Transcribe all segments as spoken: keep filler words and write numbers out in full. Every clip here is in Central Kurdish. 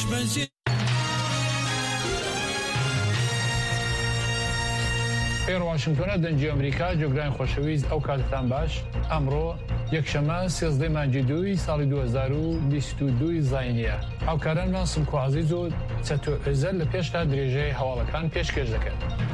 پێر واشنگتۆنە دەنجی ئەمریکا جۆگرانی خۆشەویست ئەو کاتتان باش ئەمڕۆ یەکشەمە سێزدەی مانگی دووی ساڵی دوو هەزار و بیست و دوو زاینیە هاوکاران ناسم کوازیز و چەتۆ ئێزەر لە پێشتا درێژەی هەواڵەکان پێشکەش دەکەن.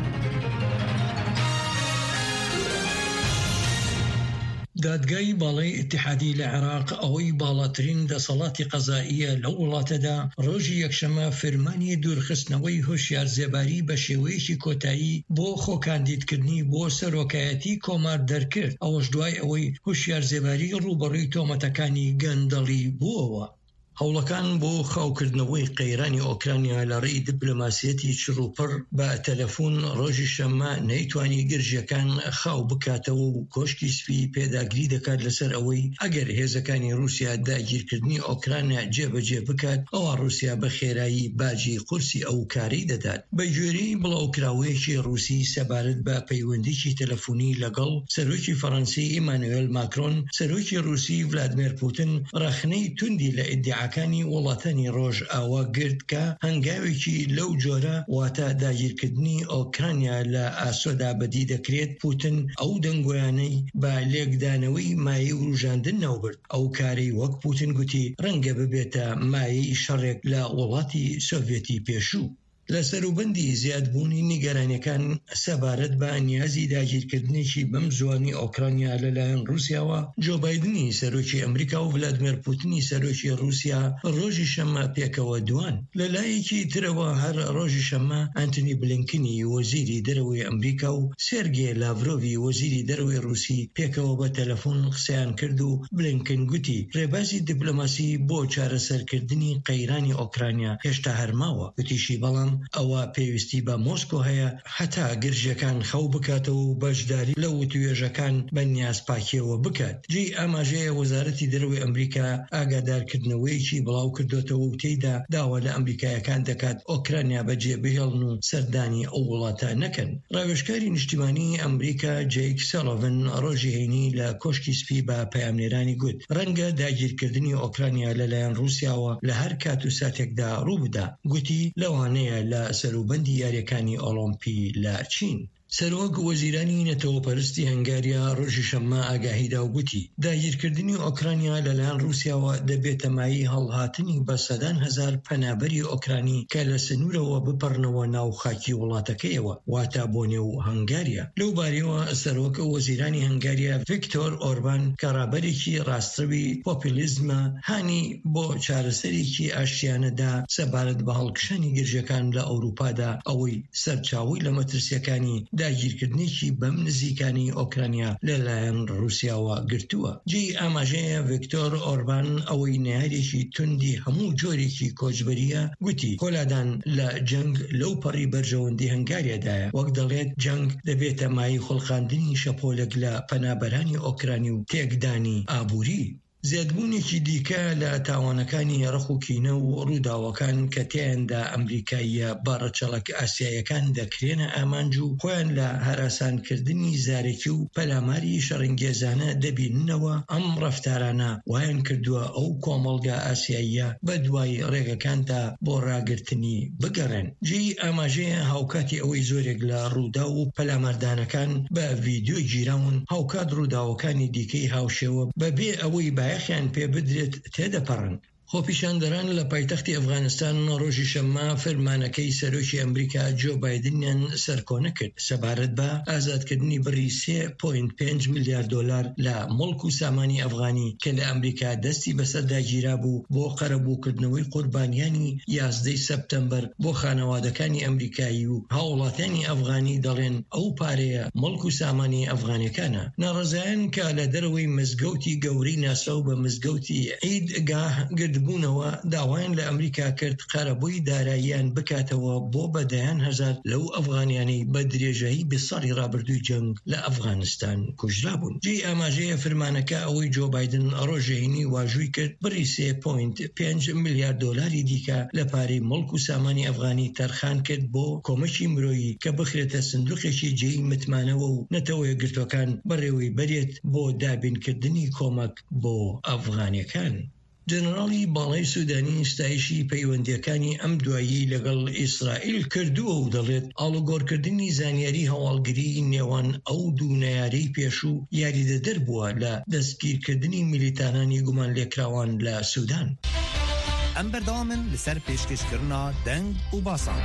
دادگای باڵای اتحادی لە عێراق ئەوەی باڵاترین دەسەڵاتی قەزائیە لەو وڵاتەدا ڕۆژی یەکشەمە فەرمانی دوورخستنەوەی هۆشیار زێباری بە شێوەیەکی کۆتایی بۆ خۆکاندیدکردنی بۆ سەرۆکایەتی کۆمار دەرکرد، ئەوەش دوای ئەوەی هۆشیار زێباری ڕوبەڕووی تۆمەتەکانی گەندەڵی بووەوە. هەوڵەکان بۆ خاوکردنەوەی قەیرانی ئۆکرانیا لە ڕێی دیپلۆماسیەتی چڕوپڕ بە تەلەفۆن ڕۆژی شەممە نەیتوانی گرژیەکان خاو بکاتەوە و کۆشکی سپی پێداگری دەکات لەسەر ئەوەی ئەگەر هێزەکانی رووسیا داگیرکردنی ئۆکرانیا جێبەجێ بکات ئەوە رووسیا بە خێرایی باجی قورسی ئەو کاری دەدات. بە گوێرەی بڵاوکراوەیەکی رووسی سەبارەت بە پەیوەندیی تەلەفۆنی لەگەڵ سەرۆکی فەڕەنسی ئیمانوئێل ماکرۆن، سەرۆکی رووسی ڤلادیمیر پوتین ڕەخنەی توندی لە ئیدعاکانی وڵاتانی ڕۆژ ئاوا گرت کە هەنگاوێکی لەو جۆرە واتە داگیرکردنی ئۆکرانیا لە ئاسۆدا بەدی دەکرێت. پوتین ئەو دەنگۆیانەی بە لێکدانەوەی مایە و ڕژاندن ناوبرد. ئەو کارەی وەک پوتین گوتی ڕەنگە ببێتە مایەی شەڕێک لە وڵاتی سۆڤێتی پێشوو. لە سەروبەندی زیادبوونی نیگەرانیەکان سەبارەت بە نیازی داگیرکردنێکی بەم زوانی ئۆکرانیا لەلایەن رووسیاوە، جۆ بایدنی سەرۆکی ئەمریکا و ڤلادیمیر پوتینی سەرۆکی رووسیا ڕۆژی شەممە پێکەوە دوان. لە لایەکی ترەوە هەر ڕۆژی شەممە ئەنتۆنی بلینکنی وەزیری دەرەوەی ئەمریکا و سێرگێ لاڤرۆڤی وەزیری دەرەوەی رووسی پێکەوە بە تەلەفۆن قسەیان کرد و بلینکن گوتی ڕێبازی دیپلۆماسی بۆ چارەسەرکردنی قەیرانی ئۆکرانیا هێشتا هەرماوە. گوتیشی بەڵام ئەوە پێویستی بە مۆسکۆ هەیە هەتا گرژیەکان خەو بکاتەوە و بەشداری لە وتوێژەکان بە نیازپاکیەوە بکات. جێی ئاماژەیە وەزارەتی دەرەوەی ئەمریکا ئاگادارکردنەوەیکی بڵاو کردوێتەوە و تێیدا داوا لە ئەمریکایەکان دەکات ئۆکرانیا بەجێ بهێڵن و سەردانی ئەو وڵاتە نەکەن. ڕاوێژکاری نیشتیمانی ئەمریکا جەیک سەڵڤن ڕۆژی هەینی لە کۆشکی سپی بە پەیامنێرانی گوت ڕەنگە داگیرکردنی ئۆکرانیا لەلایەن رووسیاوە لە هەر کات و ساتێکدا ڕوو بدا. گوتی لەوانەیە لە سەروبەندی یاریەکانی ئۆلۆمپی لە چین. سەرۆک وەزیرانی نەتەوەپەرستی هەنگاریا ڕۆژی شەممە ئاگاهیدا و گوتی داگیرکردنی ئۆکرانیا لەلایەن رووسیاوە دەبێتە مایی هەڵهاتنی بە سەدان هەزار پەنابەری ئۆکرانی کە لە سنوورەوە بپەڕنەوە ناو خاکی وڵاتەکەیەوە، واتە بۆ نێو هەنگاریا. لەو بارەوە سەرۆک وەزیرانی هەنگاریا ڤیکتۆر ئۆربان کە ڕابەرێکی ڕاستڕوی پۆپولیزمە هانی بۆ چارەسەرێکی ئاشتیانەدا سەبارەت بە هەڵکشانی گرژەکان لە ئەوروپادا ئەوەی سەرچاوی لە مەترسیەکانی داگیرکردنێکی بەم نزیکانی ئۆکرانیا لەلایەن رووسیاوە گرتووە. جێی ئاماژەیە ڤیکتۆر ئۆربان ئەوەی نەیارێکی توندی هەموو جۆرێکی کۆچبەریە گوتی کۆلادان لە جەنگ لەو پەڕی بەرژەوەندی هەنگاریادایە، وەک دەڵێت جەنگ دەبێتە مای خوڵقاندنی شەپۆلێک لە پەنابەرانی ئۆکرانی و تێکدانی ئابووری. زیادبوونێکی دیکە لە تاوانەکانی ڕەخوکینە و ڕووداوەکان کە تیاندا ئەمریکاییە باڕەچەڵک ئاسیایەکان دەکرێنە ئامانج و خۆیان لە هەراسانکردنی زارێکی و پەلاماری شەڕنگێزانە دەبیننەوە. ئەم ڕەفتارانە وایان کردووە ئەو کۆمەڵگە ئاسیاییە بە دوای ڕێگەکاندا بۆ ڕاگرتنی بگەڕێن. جێی ئاماژەیە هاوکاتی ئەوەی زۆرێک لە ڕوودا و پەلامەردانەکان بە ڤیدیۆ گیراون هاوکات ڕووداوەکانی دیکەی هاوشێوە بەبێ ئەوەی بایەخیان پێ بدرێت تێدەپەڕن. خۆپیشاندەران لە پایتەختی ئەفغانستان ڕۆژی شەممە فەرمانەکەی سەرۆکی ئەمریکا جۆ بایدنیان سەرکۆنە کرد سەبارەت بە ئازادکردنی بڕی سێ پۆینت پێنج میلیارد دۆلار لە مڵک و سامانی ئەفغانی کە لە ئەمریکا دەستی بەسەرداگیرا بوو بۆ قەرەبووکردنەوەی قوربانیانی یازدەی سەپتەمبەر بۆ خانەوادەکانی ئەمریکایی و هاوڵاتیانی ئەفغانی دەڵێن ئەو پارەیە مڵک و سامانی ئەفغانەکانە. ناڕەزایان کە لە دەرەوەی مزگەوتی گەورەی ناساو بە مزگەوتی عید گاه بوونەوە داوایان لە ئەمریکا کرد قەرەبووی داراییان بکاتەوە بۆ بەدەیان هەزار لەو ئەفغانیانەی بە درێژایی بێسەڵی ڕابردووی جەنگ لە ئەفغانستان کوژرا بوون. جێی ئاماژەیە فرمانەکە ئەوەی جۆ بایدن ڕۆژێنی واژووی کرد بڕی سێ پۆینت پێنج میلیارد دۆلاری دیکە لە پارەی مڵک و سامانی ئەفغانی تەرخان کرد بۆ کۆمەکی مرۆیی کە بخرێتە سندوقێکی جێی متمانەوە و نەتەوەیە گرتوەکان بەڕێوەی بەرێت بۆ دابینکردنی کۆمەک بۆ ئەفغانیەکان. جنرالی باڵای سوودانی ستایشی پەیوەندیەکانی ئەم دوایی لەگەڵ ئیسرائیل کردووە و دەڵێت ئاڵوگۆڕکردنی زانیاری هەواڵگری نێوان ئەو دوو نەیارەی پێشوو یاریدەدەر بووە لە دەستگیرکردنی میلیتانانی گومان لێکراوان لە سوودان. ئەم بەردەوامن لەسەر پێشکەشکردنا دەنگ و باسان.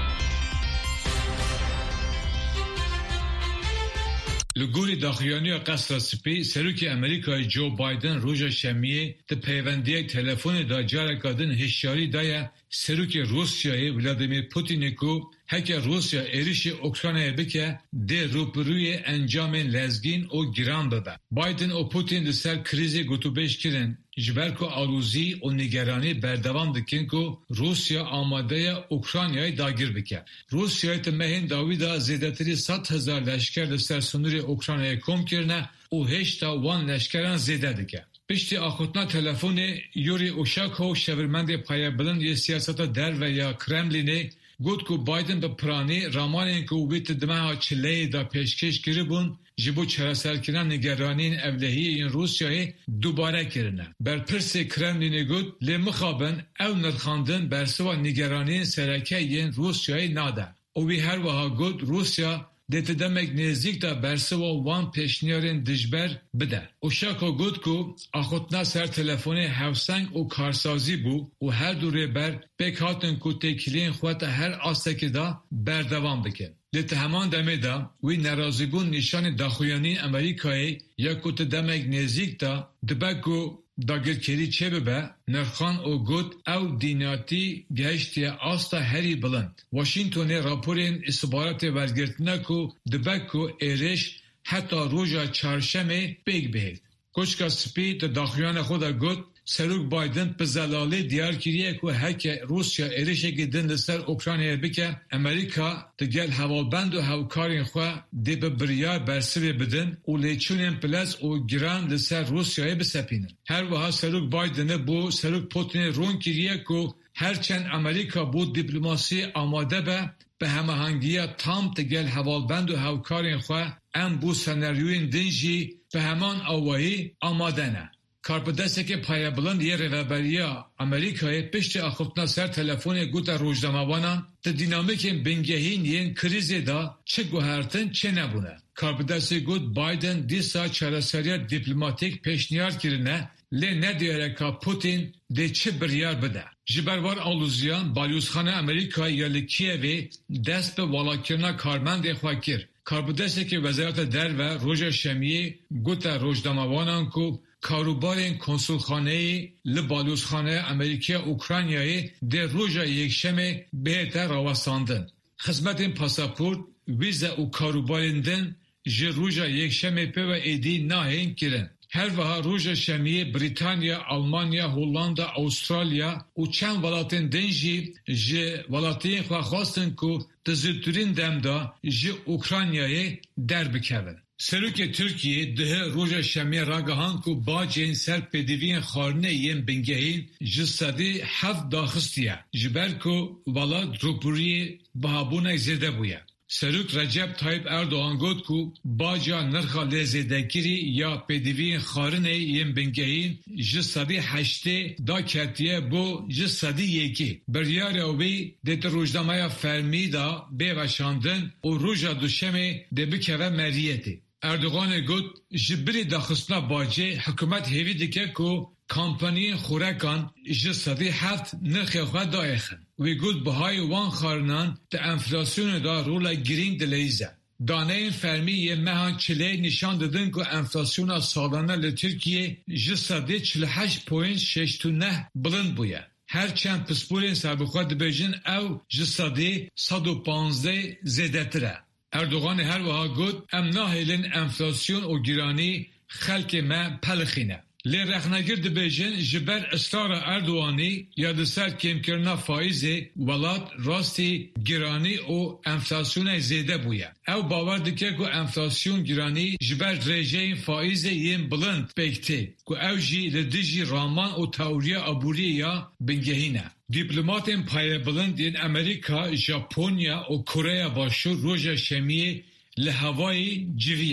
لگوری داخیانی قصر سپی سروکی امریکای جو بایدن روژا شمیه ده پیوندی تلفن دا جارکادن هشیاری دای سروکی روسیای ولادیمیر پوتین کو هکه روسیا ایریش اوکراینای بکه ده روپروی انجام لزگین او گران ببه. بایدن و پوتین ده سر کریزی گوتوبش کرن جبرکو آلوزی و نگرانی بردوام دکن که روسیا آماده اوکراینای داگیر بکه. روسیای تمهین داوی دا زیدتری صد هزار لشکر لسر سنوری اوکراینای کم کرنه و هشتا وان لشکران زیده دکه. پشتی آخوتنا تلفون یوری اوشاکو شورمند پایه بلند یه سیاست در و یا کرملینه گوت که بایدن به پرانی رامانین که ویت دمه چله دا پیشکش کربون جبو چراسر کرن نگرانین اولهی این روسیای دوباره کرنه. بر پرس کرملین گوت لی مخابن او نرخاندن برسوا نگرانین سرکه این روسیای ناده. او وی هر وها گوت روسیا دیت دمک نزدیک دا برسوا وان پیشنیارین دجبر بده. اوشاکو گوت که آخوتنا سر تلفون هفسنگ و کارسازی بو و هر دوره بر بکاتن که تکلین خواهد هر آستکی دا بردوام بکن. لیت همان دمه دا وی نرازیبون نشان داخویانی امریکایی یا که دمک نزدیک دا دبکو داگرکری چه ببه نرخان او گوت او دیناتی گهشتی آستا هری بلند. واشنطن راپورین استخبارات ورگرتنه که دبکو ایرش حتی روژا چارشمه بیگ بهید. کچکا سپی دا داخویان خود گوت سروک بایدن به زلاله دیار کریه که هکه روسیا ایرشه گدن لسر اوکراینه بکه امریکا دگل حوالبند و هوکارین خواه دی به بریار برسوی بدن و لیچونین پلز و گران لسر روسیای بسپینن. هر وها سروک بایدن بو سروک پوتین رون کریه که هرچند امریکا بو دیپلماسی آماده به به هماهنگی تام دگل حوالبند و هوکارین خواه ام بو سناریوین دنجی به همان آوایی آماده نه. کارپدسته که پایه بلند یه روابریا امریکای پشت آخوتنا سر تلفون گوتا روزنامه‌وانان تا دینامیک بنگهین یه کریزی دا چه گوهرتن چه نبونه. کارپدسته گوت بایدن دیسا چراسریت دیپلماتیک پیشنیار کرنه لی ندیاره که پوتین دی چه بریار بده. جبروار آلوزیان بالیوزخانه امریکای یا لکیوی دست به والاکرنا کارمند خواه کرد. کارپدسته که وزارت در و روژا شمیه گوتا روزنامه‌وانان کو کاروبارین کنسولخانه لبالوزخانه امریکا اوکراینیای در روژا یکشنبه بهتر راوستاندن. خدمت پاسپورت ویزا و کاروباریندن جه روژا یکشنبه په و ایدی ناهین کرن. هر وها روژا شمیه بریتانیا، آلمانیا، هولاندا، استرالیا و چند ولاتین دنجی جه ولاتین خواه خواستن که تزرتورین دمدا جه اوکراینیای در بکوین. سروک ترکیه ده روژا شمیه راگهان که با جنسر پدیوین خارنه یم بنگهین جستادی هفت داخستیه جبر که ولاد روپوری بهابونه زده بویه. سروک رجب طایب اردوغان گفت که باجا نرخا لزیدگیری یا پدیوین خارنه یم بنگهین جستادی هشته دا کرتیه بو جستادی یکی. بریار اوی دیت روژنامه فرمی دا بیوشاندن و روژا دوشمه دی بکوه مریتی. اردوغان گوت جبری داخستنا باجه حکومت هیوی دیگه که کامپانی خورکان جستادی هفت نرخ خواه دایخن. وی گوت بهای وان خارنان ده انفلاسیون دا رولا گرینگ دلیزه. دانه این فرمی یه مهان چله نشان دادن که انفلاسیون سالانه لترکیه جستادی چله هشت پوینت شش تو نه بلند بویه. هرچند پسپورین سربخواه دبیجن او جستادی صد و پانزده زیده تره. اردوغان هر وها گوت ام ناهیلن انفلاسیون و گرانی خلق ما پلخینه. لی رخنگیر دبیجن جبر اصرار اردوغانی یاد سر کم کرنا فایزه ولات راستی گرانی و انفلاسیون زیده بویه. او باور دکه که انفلاسیون گرانی جبر ریجه فایزه یم بلند بکته که او جی لدیجی رامان و تاوریا عبوری یا بنگهینه. دیپلماتین پایه بلند این امریکا، ژاپنیا و کره باشور روژا شمیه لحوای جویان.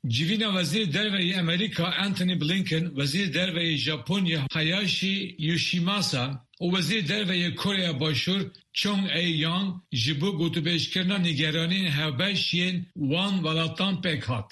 جیوینا وزیر دربی امریکا انتونی بلینکن، وزیر دربی ژاپنیا هایاشی یوشیماسا و وزیر دربی کره باشور چونگ ای یانگ جبو گوتوبشکرنا نگرانی هبشین وان ولاتان پکات.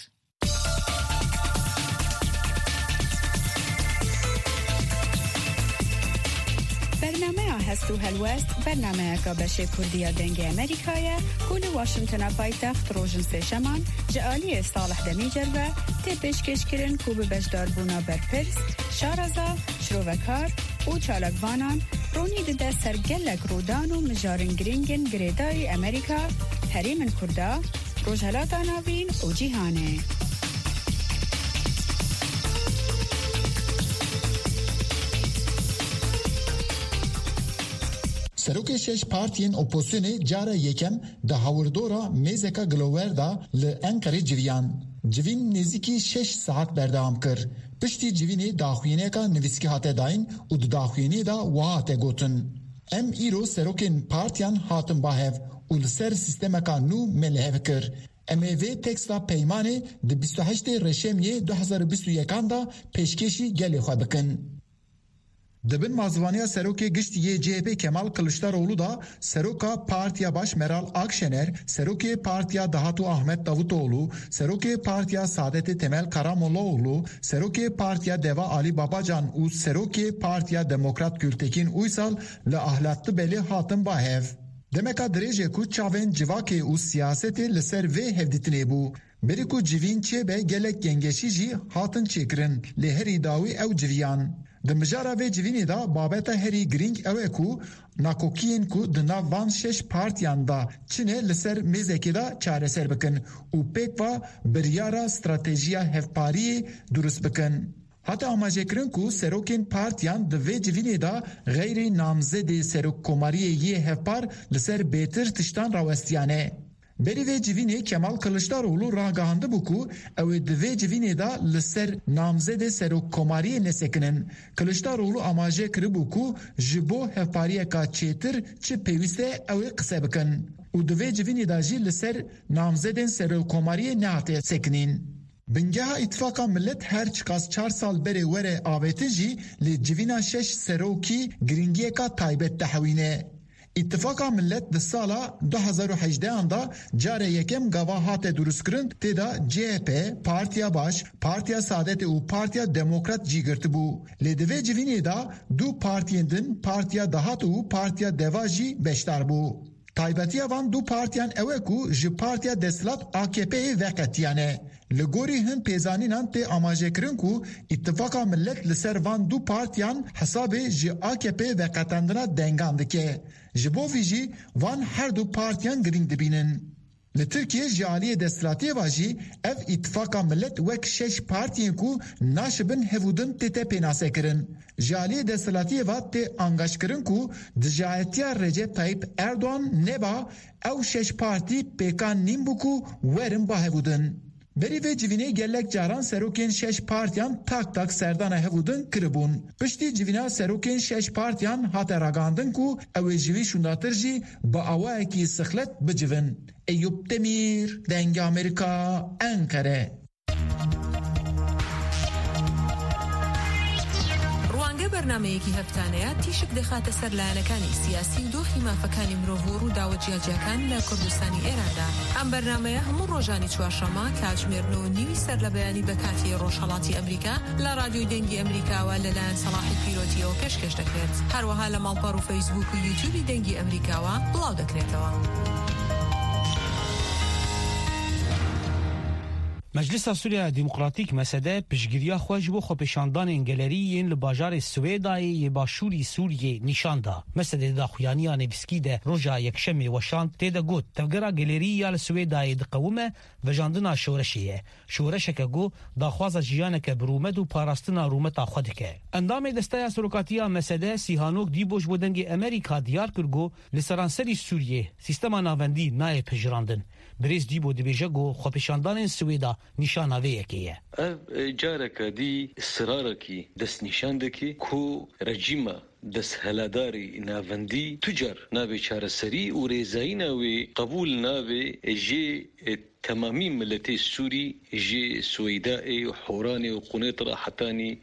هستو هلوست برنامه که بشه کردیا دنگ امریکایه کل واشنطن پایتخت روشن سشمان جعالی صالح دمی جربه تی پیشکش کرن کوب بشدار بونا برپرس شارزا شروکار و چالکوانان رونی دده سرگلک رودان و مجارن گرینگن گریدای امریکا حریم کردا روژهلات آناوین و جیهانه. سروک شش پارتین اپوزیسیون جاره یکم ده هاوردورا میزکا گلوور دا لانقره جویان. جوین نزدیکی شش ساعت بردام کر. پشتی جوینی داخوینه کا نویسکی هاته داین و داخوینی دا وهاته گوتن. ام ایرو سروکین پارتیان هاتن باهف و لسر سیستم کا نو ملهف کر. ام وی تکستا پیمانه ده بیست و هشت رشمیه دو هزار و بیست و یک دا پیشکشی گلی خواه بکن. دبن مازوانیا سروکی گشتی جی پی کمال کلشداروğlu da Seroka Partiya Baş Meral Akşener, Seroki Partiya Dahatu Ahmet Davutoğlu, Seroki Partiya Saadeti Temel Karamollaoğlu, Seroki Partiya Deva Ali Babacan u Seroki Partiya Demokrat Gültekin Uysal le ahlatlı beli hatın bahev. Demeka derece ku çaven civake u siyaseti li ser ve hevditine bu. Beriku civin çebe gelek gengeşici hatın çekrin li heri dawi ev civiyan. Dmjara ve civini da babeta heri gring ewe ku nakokiyen ku dna van şeş partiyan da Çin'e liser mezeki da çareser bikin u pekva biryara stratejiya hevpariye durust bikin. Hatta amacekrin ku serokin partiyan de ve civini da gayri namzede serok komariye ye hevpar liser betir tiştan rawestiyane. Beri ve civini Kemal Kılıçdaroğlu ragahandı bu ku ev de civini da liser namzede serok komariye nesekinin. Kılıçdaroğlu amaje kırı bu ku jibo hevpariye ka çetir çi peviste ev kısa bikin. U de civini da jil liser namzeden serok komariye nehate sekinin. Bingeha ittifaka millet her çıkas çar sal bere vere avetici li civina şeş seroki gringiye ka taybet tahvine. İttifaka millet de sala دو هزار و هجده da care yekem gava hate durustkirin teda C H P, Partiya Baş, Partiya Saadet u Partiya Demokrat jigirti bu. Ledeve civini da du partiyendin Partiya Dahat u Partiya Deva jî beşdar bu. Taybetiya van du partiyan ewe ku ji Partiya Deslat A K P'ye veketiyane. Li gorî hin pêzanînan tê amajekirin ku îttifaka millet li ser van du partiyan hesabê ji A K P veketandina dengan dike. Ji bo vî jî van her du partiyan giring dibînin. Li Tirkiye ji aliyê desthilatiyê jî ev îttifaka millet wek şeş partiyên ku naşibin hevûdin tê te pênasekirin. Ji aliyê desthilatiyê va tê angaşkirin ku dijayetiya Recep Tayyip Erdoğan neba ew şeş partî pêkan nîm bû ku werin ba hevûdin. Beri ve civine gelek caran serokên şeş partiyan tak tak serdana hevudin kiribun. Piştî civina serokên şeş partiyan hate ragandin ku ew ê jivî şundatir jî bi awayekî sixlet bicivin. Eyüp Demir, Denge Amerika, Ankara. بەرنامەیەکی هەفتانەیە تیشک دەخاتە سەر لایەنەکانی سیاسی و دۆخی مافەکانی مرۆڤ و داوە جیاجیەکان لە کوردستانی ئێراندا. ئەم بەرنامەیە هەموو ڕۆژانی چوارشەممە کاتژمێرنەوە نیوی سەر لە بەیانی بە کاتی ڕۆژهەڵاتی ئەمریکا لە رادیۆی دەنگی ئەمریکاوە لەلایەن سەلاحی پیرۆتیەوە پێشکەش دەکرێت. هەروەها لە ماڵپەڕ و فەیسبوک و یوتیوبی دەنگی ئەمریکاوە بڵاو دەکرێتەوە. مجلس سوریا دموکراتیک مسده پشگیریا خوش بو خۆپێشاندان گەلەریین لە باژارê Swêdayê باشووری سووریê نیشاندا. مسده daxuyaniya nivîskî de roja yekşemê weşand têde got tevgera gelêriya li Swêdayê diqewime vejandina şoreşê ye. Şoreşeke got daxwaza jiyaneke birûmet û parastina rûmeta xwe dike. Endamê desteya serokatiya mesede Sîhanok dîboş bo dengê Amerîka diyar kir got li seranserî Sûriyê sîstema navendî nayê pejirandin. Birêz dîbo dibêje got xwepeşandanên Swêda nîşana vê yekê ye. Ev careke dî sirarekî destnîşan dike ku rejîma دسهلداري نافندي تجار نابي چارەسەری و رێزایی ناوێ قبول ناوێ جي تمامی ملتي السوري جي سويدائي وحوراني وقنيط راحتاني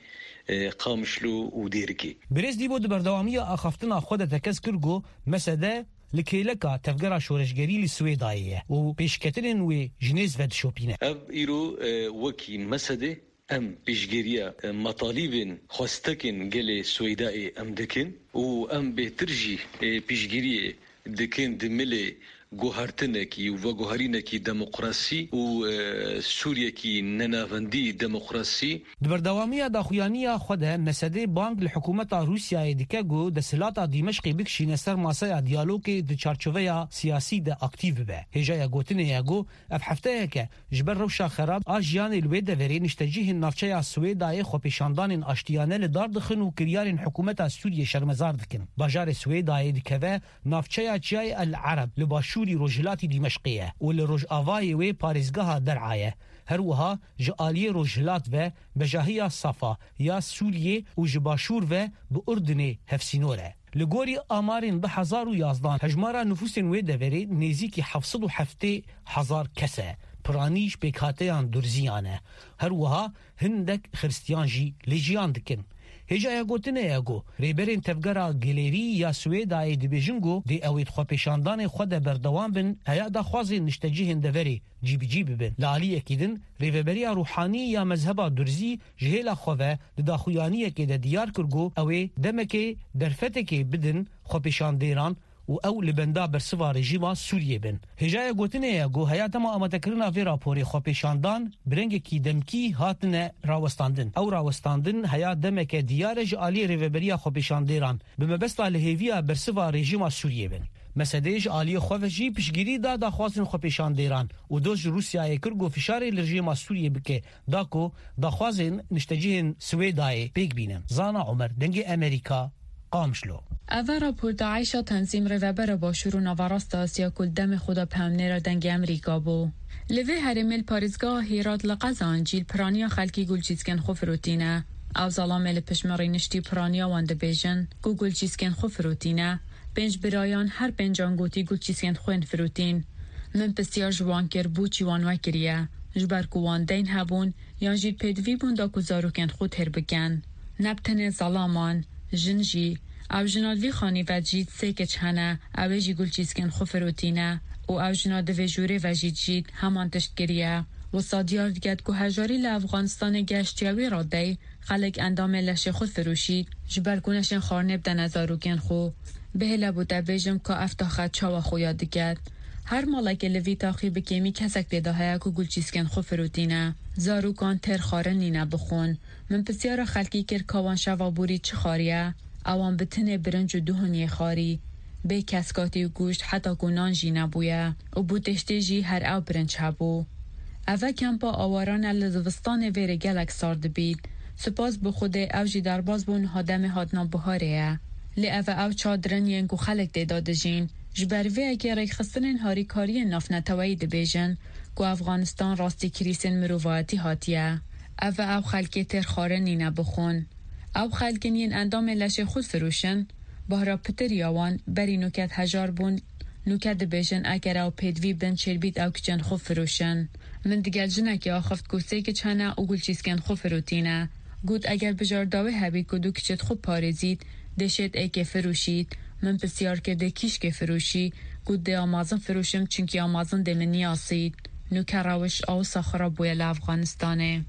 قامشلو وديركي برز دي بود بردوامية أخفتنا خودة تكز كرغو مسده لكيلكا تفجر شورشگري لسويداية و بيشكتلن و جنيز ود شوبينه اب ايرو وكي مسده ام بيشگريا مطالب خواستكن گل سويدائي ام دكن و ام بترجي بيشگري دكن دملي گوهرتنکی و گوهرینکی دموکراسی و سوریه کی نناوندی دموکراسی دبردوامی داخویانی خود مسده بانک لحکومت روسیای دیکگو د سلات دمشق بکشین سر ماسه دیالوگ د چارچوبه سیاسی د اکتیو به هجا گوتنه یگو اف هفته که جبر روشا خراب اجیان الوید وری نشتجیه نافچه سویدای خو پیشاندان اشتیانه لدار دخن و کریار حکومت سوریه شرمزار دکن باجار سویدای دیکوه نافچه چای العرب لباشو روجلاتي دمشقية والروج آواي و باريزگاها درعاية هروها جالية روجلات و بجاهية صفا يا سورية و جباشور و بأردن هفسينورة لگوری آمارین به هزار و یازدان هجمارا نفوسین و دوری نزیکی هفتصد و هفته هزار کسه پرانیش بکاتیان درزیانه هروها هندک خريستيان جي لجيان دکن هجا یگوتنه یگو ریبرین تفگرا گلیری یا سویدای دیبیجنگو دی اوید خو پیشاندان خود بردوام بن هیا دا خوازی نشتجیهن دوری جیبی جیبی بن لالی اکیدن ریبریا روحانی یا مذهبا درزی جهیلا خواه دا خویانی اکی دا دیار کرگو اوی دمکی درفتکی بدن خو پیشاندیران و او لبندا برسوا رژیما سوریه بن هجای گوتنه گو حیات ما امتکرنا وی راپوری خو پیشاندان برنگ کی دمکی هاتنه راوستاندن او راوستاندن حیات دمک دیارج عالی ریوبریا خو پیشاندیران بمبستا لهویا برسوا رژیما سوریه بن مسدج عالی خوفجی پشگیری دا دا خوازن خو پیشاندیران و دوج روسیای کرگو فشار رژیما سوریه بکه داکو دا خوازن نشتجیهن سویدای پیک بینن زانا عمر دنگ امریکا قامشلو اوه راپور داعش تنظیم روبر باشور و نواراست آسیا کل دم خدا پهمنه را دنگ امریکا بو. لوی هرمل پارزگاه هیرات لقزان جیل پرانیا خلکی گل چیزکن خوف روتینه. او ظلامل پشماری نشتی پرانیا وانده بیجن گو گل چیزکن خوف روتینه. پنج برایان هر پنجان گوتی گل چیزکن خوین فروتین. من پسیار جوان کر بو چیوان وکریه. جبر کوان دین هبون یا جیل پیدوی بون دا کزارو کن خود هر بگن. نبتن ظلامان جنجی او جنالوی خانی و جید سه که چهنه او جی گل چیزکن خوفروتینه و او جناد و جوره و جید جید همان تشتگریه و صادیار دیگد که هجاری لافغانستان گشتیاوی را دی خلق اندام لشه خود فروشید جبر کنشن خارنب دن ازاروگن خو به لبوده بیجم که افتاخت چاوا خویا دیگد هر مالک لوی تاخی بکیمی کسک دیده های که گل چیزکن خوفروتینه زاروگان تر خارن نینه بخون من پسیار خلقی کر کاوان شوابوری چه خاریه اوان بتنه برنج و دهنی خاری به کسکاتی و گوشت حتی کنان جی نبویه و بودشتی جی هر او برنج هبو اوه کمپا آواران لزوستان ویر گلک سارد بید سپاس به خود او جی درباز بون هادم هادنا بهاریه لی اوه او چادرن ینگو خلق دیداده جین جبروی اگر ریک خستن هاری کاری نافنتوایی دی بیجن گو افغانستان راستی کریسین مروواتی هاتیه اوه او خلقی تر خاره نینه بخون او خلقین اندام لشه خود فروشن بهرا پتر یاوان بری نوکت هجار بون نوکت بیشن اگر او پیدوی بن چربید او کچن خود فروشن من دیگر جنه که آخفت گوسته که چنه او گل چیزکن خود فروتینه گود اگر بجار داوه هبید گودو کچت خود پارزید دشت ای که فروشید من بسیار کرده کیش که فروشی گود ده آمازن فروشم چونکه آمازن ده منی آسید نوکه روش او ساخرا بوی لافغانستانه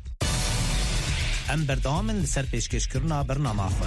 ام بردام لسر پیشکش کرنا برنامه خون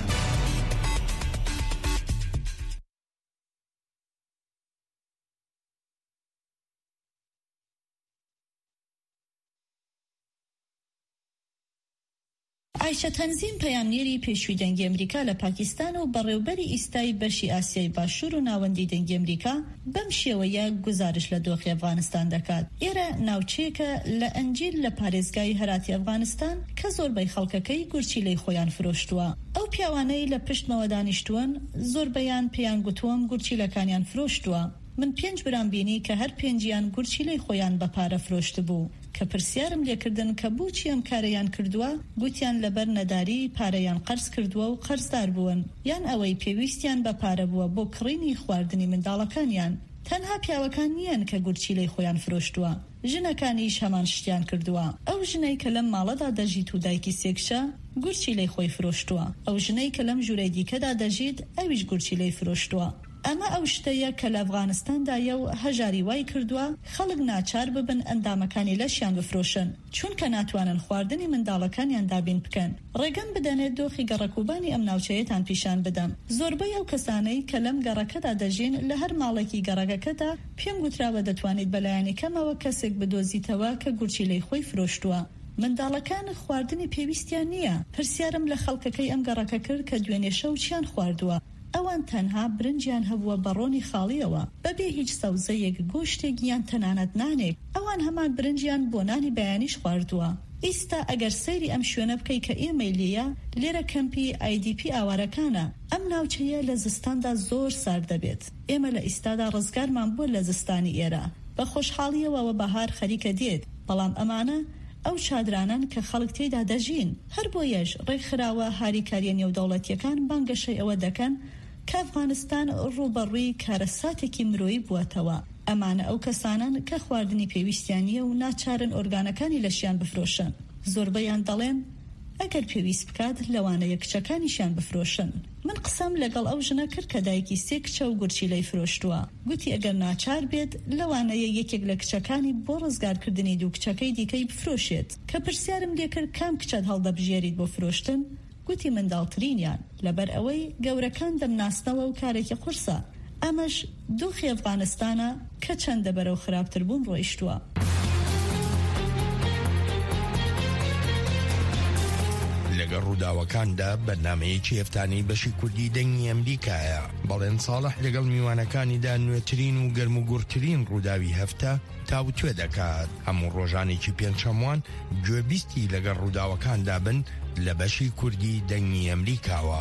عایشه تنظیم پەیامنێری پێشووی دەنگی ئەمریکا لە پاکستان و بەڕێوەبەری ئیستای بەشی ئاسیای باشوور و ناوەندی دەنگی ئەمریکا بەم شێوەیە گزارش لە دۆخی ئەفغانستان دەکات. ئێرە ناوچەیەکە لە ئەنجیل لە پارێزگای هەراتی ئەفغانستان کە زۆربەی خەڵکەکەی گورچیلەی خۆیان فرۆشتووە. ئەو پیاوانەی لە پشتمەوە دانیشتوون زۆربەیان پێیان گوتووەم گورچیلەکانیان فرۆشتووە. من پێنج برام بینی کە هەر پێنجیان گورچیلەی خۆیان بە پارە فرۆشت بوو کە پرسیارم لێکردن کە بۆچی ئەم کارەیان کردووە گوتیان لەبەر نەداری پارەیان قەرز کردووە و قەرزدار بوون یان ئەوەی پێویستیان بە پارە بووە بۆ کڕینی خواردنی منداڵەکانیان. تەنها پیاوەکان نیان کە گورچیلەی خۆیان فرۆشتووە، ژنەکانیش هەمان شتیان کردووە. ئەو ژنەی کە لەم ماڵەدا دەژیت و دایکی سێکشە گورچیلەی خۆی فرۆشتووە، ئەو ژنەی کە لەم ژوورەی دیکەدا دەژیت ئەویش گورچیلەی فرۆشتووە. ئەمە ئەو شتەیە کە لە ئەفغانستاندایە و هەژاری وای کردووە خەڵک ناچار ببن ئەندامەکانی لەشیان بفرۆشن چونکە ناتوانن خواردنی منداڵەکانیان دابین بکەن. ڕێگەم بدەنێت دۆخی گەڕەکوبانی ئەم ناوچەیەتان پیشان بدەم. زۆربەی ئەو کەسانەی کە لەم گەڕەکەدا دەژین لە هەر ماڵێکی گەڕەکەدا پێم گوتراوە دەتوانیت بەلایەنی کەمەوە کەسێک بدۆزیتەوە کە گورچیلەی خۆی فرۆشتووە. منداڵەکان خواردنی پێویستیان نییە. پرسیارم لە خەڵکەکەی ئەم گەڕەکە کرد کە دوێنێ شەو چیان خواردووە. ئەوان تەنها برنجیان هەبووە بەڕۆنی خاڵیەوە بەبێ هیچ سەوزەیەک گۆشتێک یان تەنانەت نانێک. ئەوان هەمان برنجیان بۆ نانی بەیانیش خواردووە. ئیستا ئەگەر سەیری ئەم شوێنە بکەی کە ئێمەی لێیە لێرە کەمپی آی دی پی ئاوارەکانە. ئەم ناوچەیە لە زستاندا زۆر سارد دەبێت. ئێمە لە ئیستادا ڕزگارمان بووە لە زستانی ئێرە بە خۆشحاڵیەوە بەهار خەریکە دێت، بەڵام ئەمانە ئەو چادرانن کە خەڵک تێدا دەژین. هەر بۆ یەش ڕێکخراوە هاریکاریە نێودەوڵەتیەکان بانگەشەی ئەوە دەکەن کە ئەفغانستان ڕوبەڕووی کارەساتێکی مرۆیی بووەتەوە. ئەمانە ئەو کەسانن کە خواردنی پێویستیانیە و ناچارن ئۆرگانەکانی لەشیان بفرۆشن. زۆربەیان دەڵێن ئەگەر پێویست بکات لەوانەیە کچەکانیشیان بفرۆشن. من قسەم لەگەڵ ئەو ژنە کرد کە دایکی سێ کچە و گورچیلەی فرۆشتووە. گوتی ئەگەر ناچار بێت لەوانەیە یەکێک لە کچەکانی بۆ ڕزگارکردنی دوو کچەکەی دیکەی بفرۆشێت. کە پرسیارم لێکرد کام کچەت هەڵدەبژێریت بۆ فرۆشتن، گوتی منداڵترینیان لەبەر ئەوەی گەورەکان دەمناسنەوە و کارێکی قورسە. ئەمەش دۆخی ئەفغانستانە کە چەندە بەرەو خراپتر بوون ڕۆیشتووە. لەگەڵ ڕووداوەکاندا بەرنامەیەکی هەفتانەی بەشی کوردی دەنگی ئەمریکایە. بەڵێن ساڵح لەگەڵ میوانەکانیدا نوێترین و گەرم و گورترین ڕووداوی هەفتە تاوتوێ دەکات. هەموو ڕۆژانێکی پێنجشەموان گوێبیستی لەگەڵ ڕووداوەکاندا بن لە بەشی کوردی دەنگی ئەمریکاوە.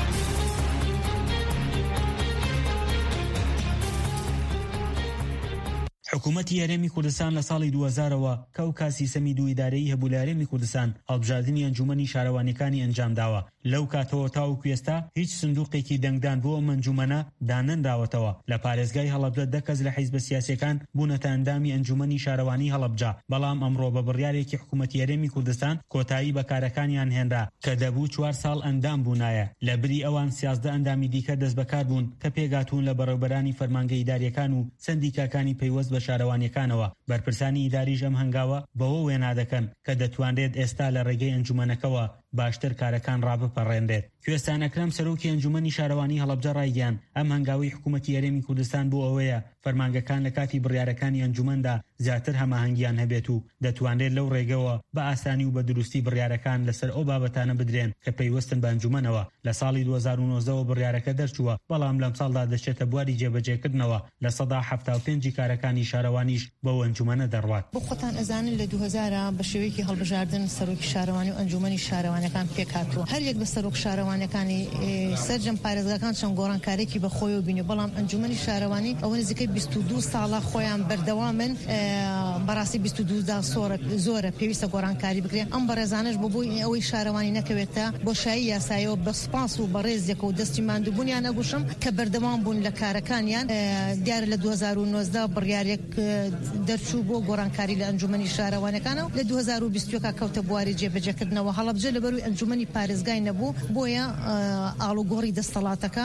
حکوومەتی هەرێمی کوردستان لە ساڵی دوو هەزارەوە کە و کاسی سەمی دوو ئیدارەی هەبوو لە هەرێمی کوردستان هەڵبژاردننی ئەنجومەنی شارەوانیەکانی ئەنجام داوە. لەو کاتەوە تاوەکو ئێستا هیچ سندوقێکی دەنگدان بۆ ئەم ئەنجومەنە دانەنراوەتەوە. لە پارێزگای هەڵەبجە دە کەس لە حیزبە سیاسیەکان بوونەتە ئەندامی ئەنجومەنی شارەوانی هەڵەبجە. بەڵام ئەمڕۆ بە بڕیارێکی حکوومەتی هەرێمی کوردستان کۆتایی بەکارەکانیان هێنرا کە دەبوو چوار ساڵ ئەندام بوونایە. لە بری ئەوان سیازدە ئەندامی دیکە دەست بەکار بوون کە پێگاتوون لە بەڕێوەبەرانی فەرمانگەی ئیداریەکان و سندیکاکانی پەیوەست بە شارەوانیەکانەوە. بەرپرسانی ئیداریش ئەم هەنگاوە بەوە وێنا دەکەن کە دەتوانرێت ئێستا لە ڕێگەی ئەنجومەنەکەەوە باشتر کارەکان ڕابپەڕێنرێت. کوێستان ئەکرەم سەرۆکی ئەنجومەنی شارەوانی هەڵەبجە ڕایگەیان ئەم هەنگاوی حکوومەتی هەرێمی کوردستان بۆ ئەوەیە فەرمانگەکان لە کاتی بڕیارەکانی ئەنجومەندا زیاتر هەماهەنگیان هەبێت و دەتوانرێت لەو ڕێگەوە بە ئاسانی و بە دروستی بڕیارەکان لەسەر ئەو بابەتانە بدرێن کە پەیوەستن بە ئەنجومەنەوە. لە ساڵی دوو هەزار و نۆزدە بڕیارەکە دەرچووە، بەڵام لەم ساڵدا دەچێتە بواری جێبەجێکردنەوە لە سەدا هەفتاد و پێنج کارەکانی شارەوانیش بەو ئەنجومەنە دەڕوات. بۆ خۆتان ئەزانن لە دوو هەزار بە شێوەیەکی هەڵبژاردن سەرۆکی شارەوانی و ئەنجومەنی شارەوانەکان پێکهاتووە. هەر یەک لە سەرۆک شارەوانەکانی سەرجەم پارێزگاکان چەند گۆڕانکارێکی بە خۆی و بینی، بەڵام ئەنجومەنی شارەوانی ئەوە نزیکەی بیست و دوو ساڵە خۆیان بەردەوامن. بەڕاستی بیست و دوو زۆرە پێویستە گۆڕانکاری بکرێن. ئەم بەڕێزانش بۆ بۆی ئەوەی شارەوانی نەکەوێتە بۆشایی یاسایەوە بە سپاس و بە ڕێزێک و دەستی ماندووبوونیان ئەگوشم کە بەردەوام بوون لە کارەکانیان. دیارە لە دوو هەزار و نۆزدە بڕیارێک دەرچوو بۆ گۆڕانکاری لە ئەنجومەنی شارەوانەکانەوە. لە دوو هەزار و بیست و یەک کەوتە بواری جێبەجێکردنەوە. هەڵەبجە لەبەروی ئەنجومەنی پارێزگای نەبوو، بۆیە ئاڵوگۆڕی دەسەڵاتەکە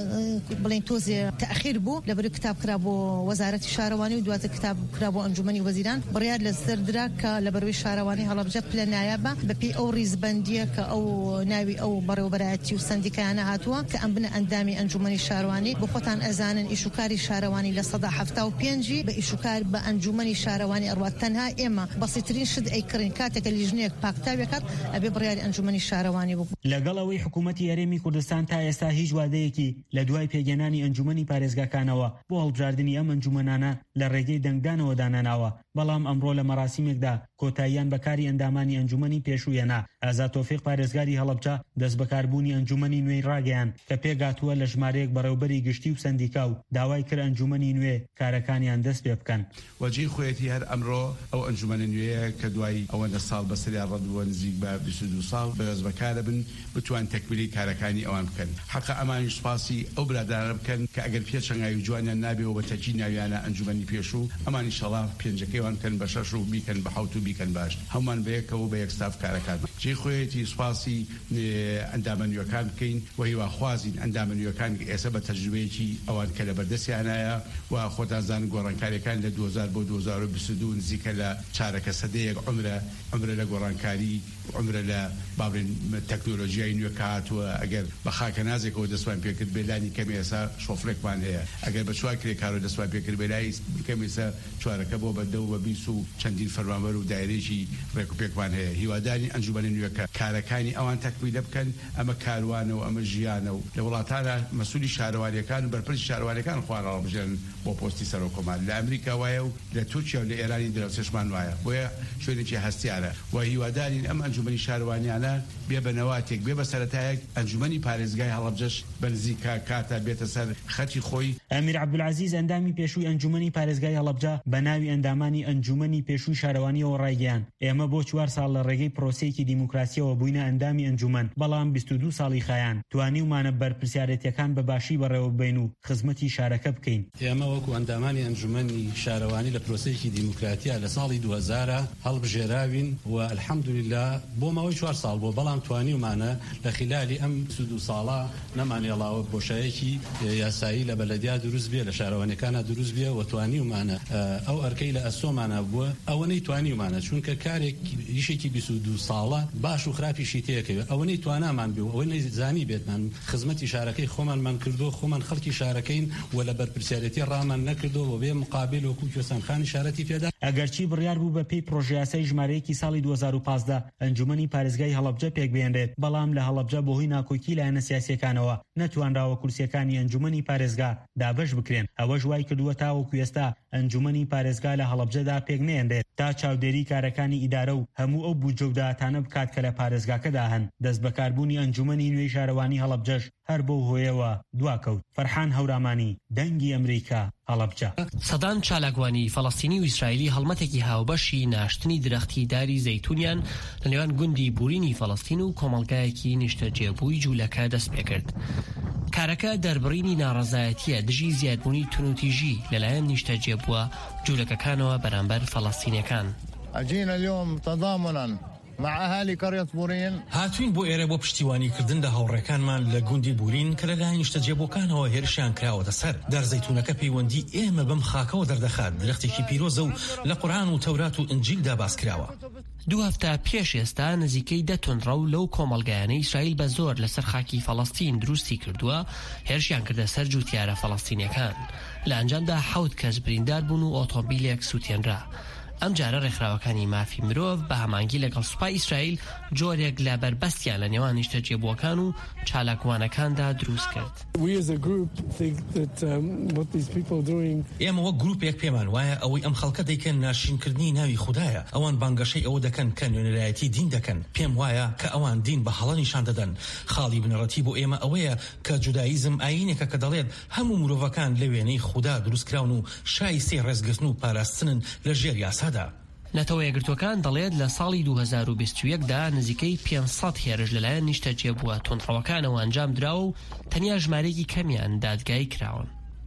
بڵێن تۆزێ تەخیر بوو. لەبەروی کتاب کرا بۆ وەزارەتی شارەوانی و دواتر کتاب کرا بۆ ئەنجومەنی وەزیران. بڕیار لەسەر درا کە لەبەروی شارەوانی هەڵەبجە پلە نایابە بەپێی ئەو ڕیزبەندیە کە ئەو ناوی ئەو بەڕێوەبەرایەتی و سندیکایانە هاتووە کە ئەم بنە ئەندامی ئەنجومەنی شارەوانی. بۆ خۆتان ئەزانن ئیشوکاری شارەوانی لە سەدا هەفتاد و پێنج بە ئیشوکار بە ئەنجومەنی شارەوانی ئەڕوات. تەنها ئێمە بەسیترین شت ئەیکڕین کاتێکە لیژنەیەک پاکتاوێکات ئەبێ بڕیاری ئەنجومەنی شارەوانی بوو. لەگەڵ ئەوەی حکوومەتی هەرێمی کوردستان تا ئێستا هیچ وادەیەکی لە دوای پێگەنانی ئەنجومەنی پارێزگاکانەوە بۆ هەڵبژاردننی ئەم ئەنجومەنانە لە ڕێگەی دەنگدانەوە دانەناوە. بەڵام ئەمڕۆ لە مەراسیمێکدا کۆتاییان بەکاری ئەندامانی ئەنجومەنی پێشوویەنا. ئازاد تۆفیق پارێزگاری هەڵەبجە دەست بەکاربوونی ئەنجومەنی نوێی ڕاگەیان کە پێگاتووە لە ژمارەیەک بەڕێوەبەری گشتی و سەندیکا و داوای کرد ئەنجومەنی نوێ کارەکانیان دەست پێ بکەن. وەجی خۆیەتی هەر ئەمڕۆ ئەو ئەنجومەنی نوێیە کە دوای ئەوەندە ساڵ بەسەریا ڕەدووە نزیک بە بیست و دوو ساڵ بەدەست بەکارە بن بتوان تەکمیلی کارەکانی ئەوان بکەن. حەقە ئەمانیش سپاسی ئەو برادرانە بکەن کە ئەگەر پێچەنگاوی و جوانیان نابێەوە بە تەکی ناویانە ئەنجومەنی پێشوو ئەمانی شەڵا پێنجەکەیوان بکەن بە شەش و بیکەن بە حەوت و بیکەن باش هەمومان بەیەکەوە بە یەکستاف کارەکان. جێ خۆیەتی سوپاسی ئەندامەنیوەکان بکەین و هیواخوازین ئەندامەنیوەکان ئێستا بە تەجروبەیەکی ئەوان کە لە بەردەستیانایە و خۆتانزان گۆڕانکاریەکان لە دوو هەزار بۆ دوو هەزار و بیست و دوو نزیکە لە چارەکە سەدەیەک عمرە عمرە لە گۆڕانکاری عمرە لە باڵێن تەکنۆلۆژیای نوێ کاتووە. ئەگەر بە خاکە نازێکەوە دەستوان پێکرد بێلانی کەمی ئێستا شۆفرێکمان هەیە ئەگەر بە چوار کرێکار و دەستوان پێکرد بێلای کەمی ئێستا چوارەکە بۆ بە دە و بە بیست و چەندین فەرمانبەر و دایرێکی ڕێکوپێکمان هەیە. هیواداری ئەنجومەنی نوێەکە کارەکانی ئەوان تەکمیلە بکەن. ئەمە کاروانە و ئەمە ژیانە و لە وڵاتانە مەسوولی شارەوانیەکان و بەرپرسی شارەوانیەکان خوارەوە بژێن بۆ پۆستی سەرۆکۆمان. لە ئەمریکا وایە و لە تورکیا و لە ئێرانی دراوسێشمان وایە بۆیە شوێنێکی هەستیارە و هیوادارین ئەم ئەنجومەنی شارەوانیانە بێ بە نەواتێک بێ بە سەرەتایەک ئەنجومەنی پارێزگای هەڵەبجەش بەنزیکا کاتە بێتە سەر خەتی خۆی. ئەمیر عەبدولعەزیز ئەندامی پێشووی ئەنجومەنی پارێزگای هەڵەبجە بە ناوی ئەندامانی ئەنجومەنی پێشووی شارەوانیەوە ڕایگەیاند ئێمە بۆ چوار ساڵ لە ڕێگەی پرۆسەیەکی دیموکراسیەوە بووینە ئەندامی ئەنجومەن بەڵام بیست و دوو ساڵی خایان توانیومانە بەرپرسیارەتیەکان بە باشی بەڕێوە ببین و خزمەتی شارەکە بکەین. ئێمە وەکو ئەندامانی ئەنجومەنی شارەوانی لە پرۆسەیەکی دیموکراتیە لە ساڵی دوو هەزار هەڵبژێراوین و الحەمدولله بۆ ماوەی چوار ساڵ بۆ بەڵام توانیومانە لە خلالی ئەم بیست و دوو ساڵە نەمانێڵاوە بۆشایەکی یاسایی لە بەلەدیا دروست بێ لە شارەوانەکانە دروست بێ و توانیومانە ئەو ئەرکەی لە ئەسۆمانە بووە ئەوەنەی توانیومانە چونکە کارێک یشێکی بیست و دوو ساڵە باش و خراپیشی تێکەوێت ئەوەنەی توانامان بێ ئەوەی زانی بێتمان خزمەتی شارەکەی خۆمانمان کردو خۆمان خەڵکی شارەکەین و لە بەرپرسیارەتی ڕامان نەکردو و بێ مقابل وەکو کوێستانخانی شارەتی پێدا. ئەگەرچی بڕیار بوو بە پێی پرۆژەیاسای ژمارەیەکی ساڵی دوو هەزار و پانزدە ئەنجومەنی پارێزگای هەڵەبجە پێک بێنرێت بەڵام لە هەڵەبجە بەهۆی ناکۆکی لایەنە سیاسیەکانەوە نەتوانراوە کورسیەکانی ئەنجومەنی پارێزگا دابەش بکرێن. ئەوە ژوای کردووە تاوەکو ئێستا ئەنجومەنی پارێزگا لە هەڵەبجەدا پێک نێنرێت تا چاودێری کارەکانی ئیدارە و هەموو ئەو بودجە و داهاتانە بکات کە لە پارێزگاکەدا هەن. دەست بەکاربوونی ئەنجومەنی نوێی شارەوانی هەڵەبجەش هەر بەو هۆیەوە دواکەوت. فەرحان هەورامانی دەنگی ئەمریکا هەڵەبجە. سەدان چالاکوانی فەڵەستینی و ئیسرائیلی هەڵمەتێکی هاوبەشی ناشتنی درەختی داری زەیتونیان لە نێوان گوندی بورینی فەڵەستین و کۆمەڵگایەکی نیشتەجێبووی جوولەکە دەست پێ کرد. کارەکە دەربڕینی ناڕەزایەتیە دژی زیادبوونی تونوتیژی لەلایەن نیشتەجێبووە جوولەکەکانەوە بەرامبەر فەڵەستینیەکان. أجينا اليوم تضامنا مع أهالي قرية بورين. هاتوین بۆ ئێرە بۆ پشتیوانیکردن لە هاوڕێکانمان لە گوندی بورین کە لەلایەن نیشتەجێبووەکانەوە هێرشیان کراوەتە سەر. دەرزەیتونەکە پەیوەندی ئێمە بەم خاکەوە دەردەخات درەختێکی پیرۆزە و لە قورئان و تەورات و ئنجیلدا باس کراوە. دوو هەفتە پێش ئێستا نزیکەی دە تۆنڕە و لەو کۆمەڵگایانە ئیسرائیل بە زۆر لەسەر خاکی فەڵەستین دروستی کردووە هێرشیان کردە سەر جوتیارە فەڵەستینیەکان. لە ئەنجامدا حەوت کەس بریندار بوون و ئۆتۆمبیلێک سووتێنرا. ئەم جارە ڕێکخراوەکانی مافی مرۆڤ بە هەمانگی لەگەڵ سوپای ئیسرائیل جۆرێک لە بربەستیان لە نێوان نیشتەجێبووەکان و چالاکوانەکاندا دروست کرد. ئێمە وەک گروپێک پێمان وایە ئەوەی ئەم خەڵکە دەیکەن ناشینکردنی ناوی خوددایە ئەوان بانگەشەی ئەوە دەکەن کە نوێنەرایەتی دین دەکەن. پێم وایە کە ئەوان دین بە هەڵە نیشان دەدەن. خاڵی بنەڕەتی بۆ ئێمە ئەوەیە کە جوداییزم ئاینێکە کە دەڵێت هەموو مرۆڤەکان لە وێنەی خوددا دروستکراون و شایستی ڕێزگرتن و پاراستنن لە ژێر یاسا. نەتەوە یەکگرتوەکان دەڵێت لە ساڵی دوو هەزار و بیست و یەکدا نزیکەی پێنج هێرش لەلایەن نیشتەجێبووە تۆنڕەوەکانەوە ئەنجام دراوە و تەنیا ژمارەیەکی کەمیان دادگایی کراون.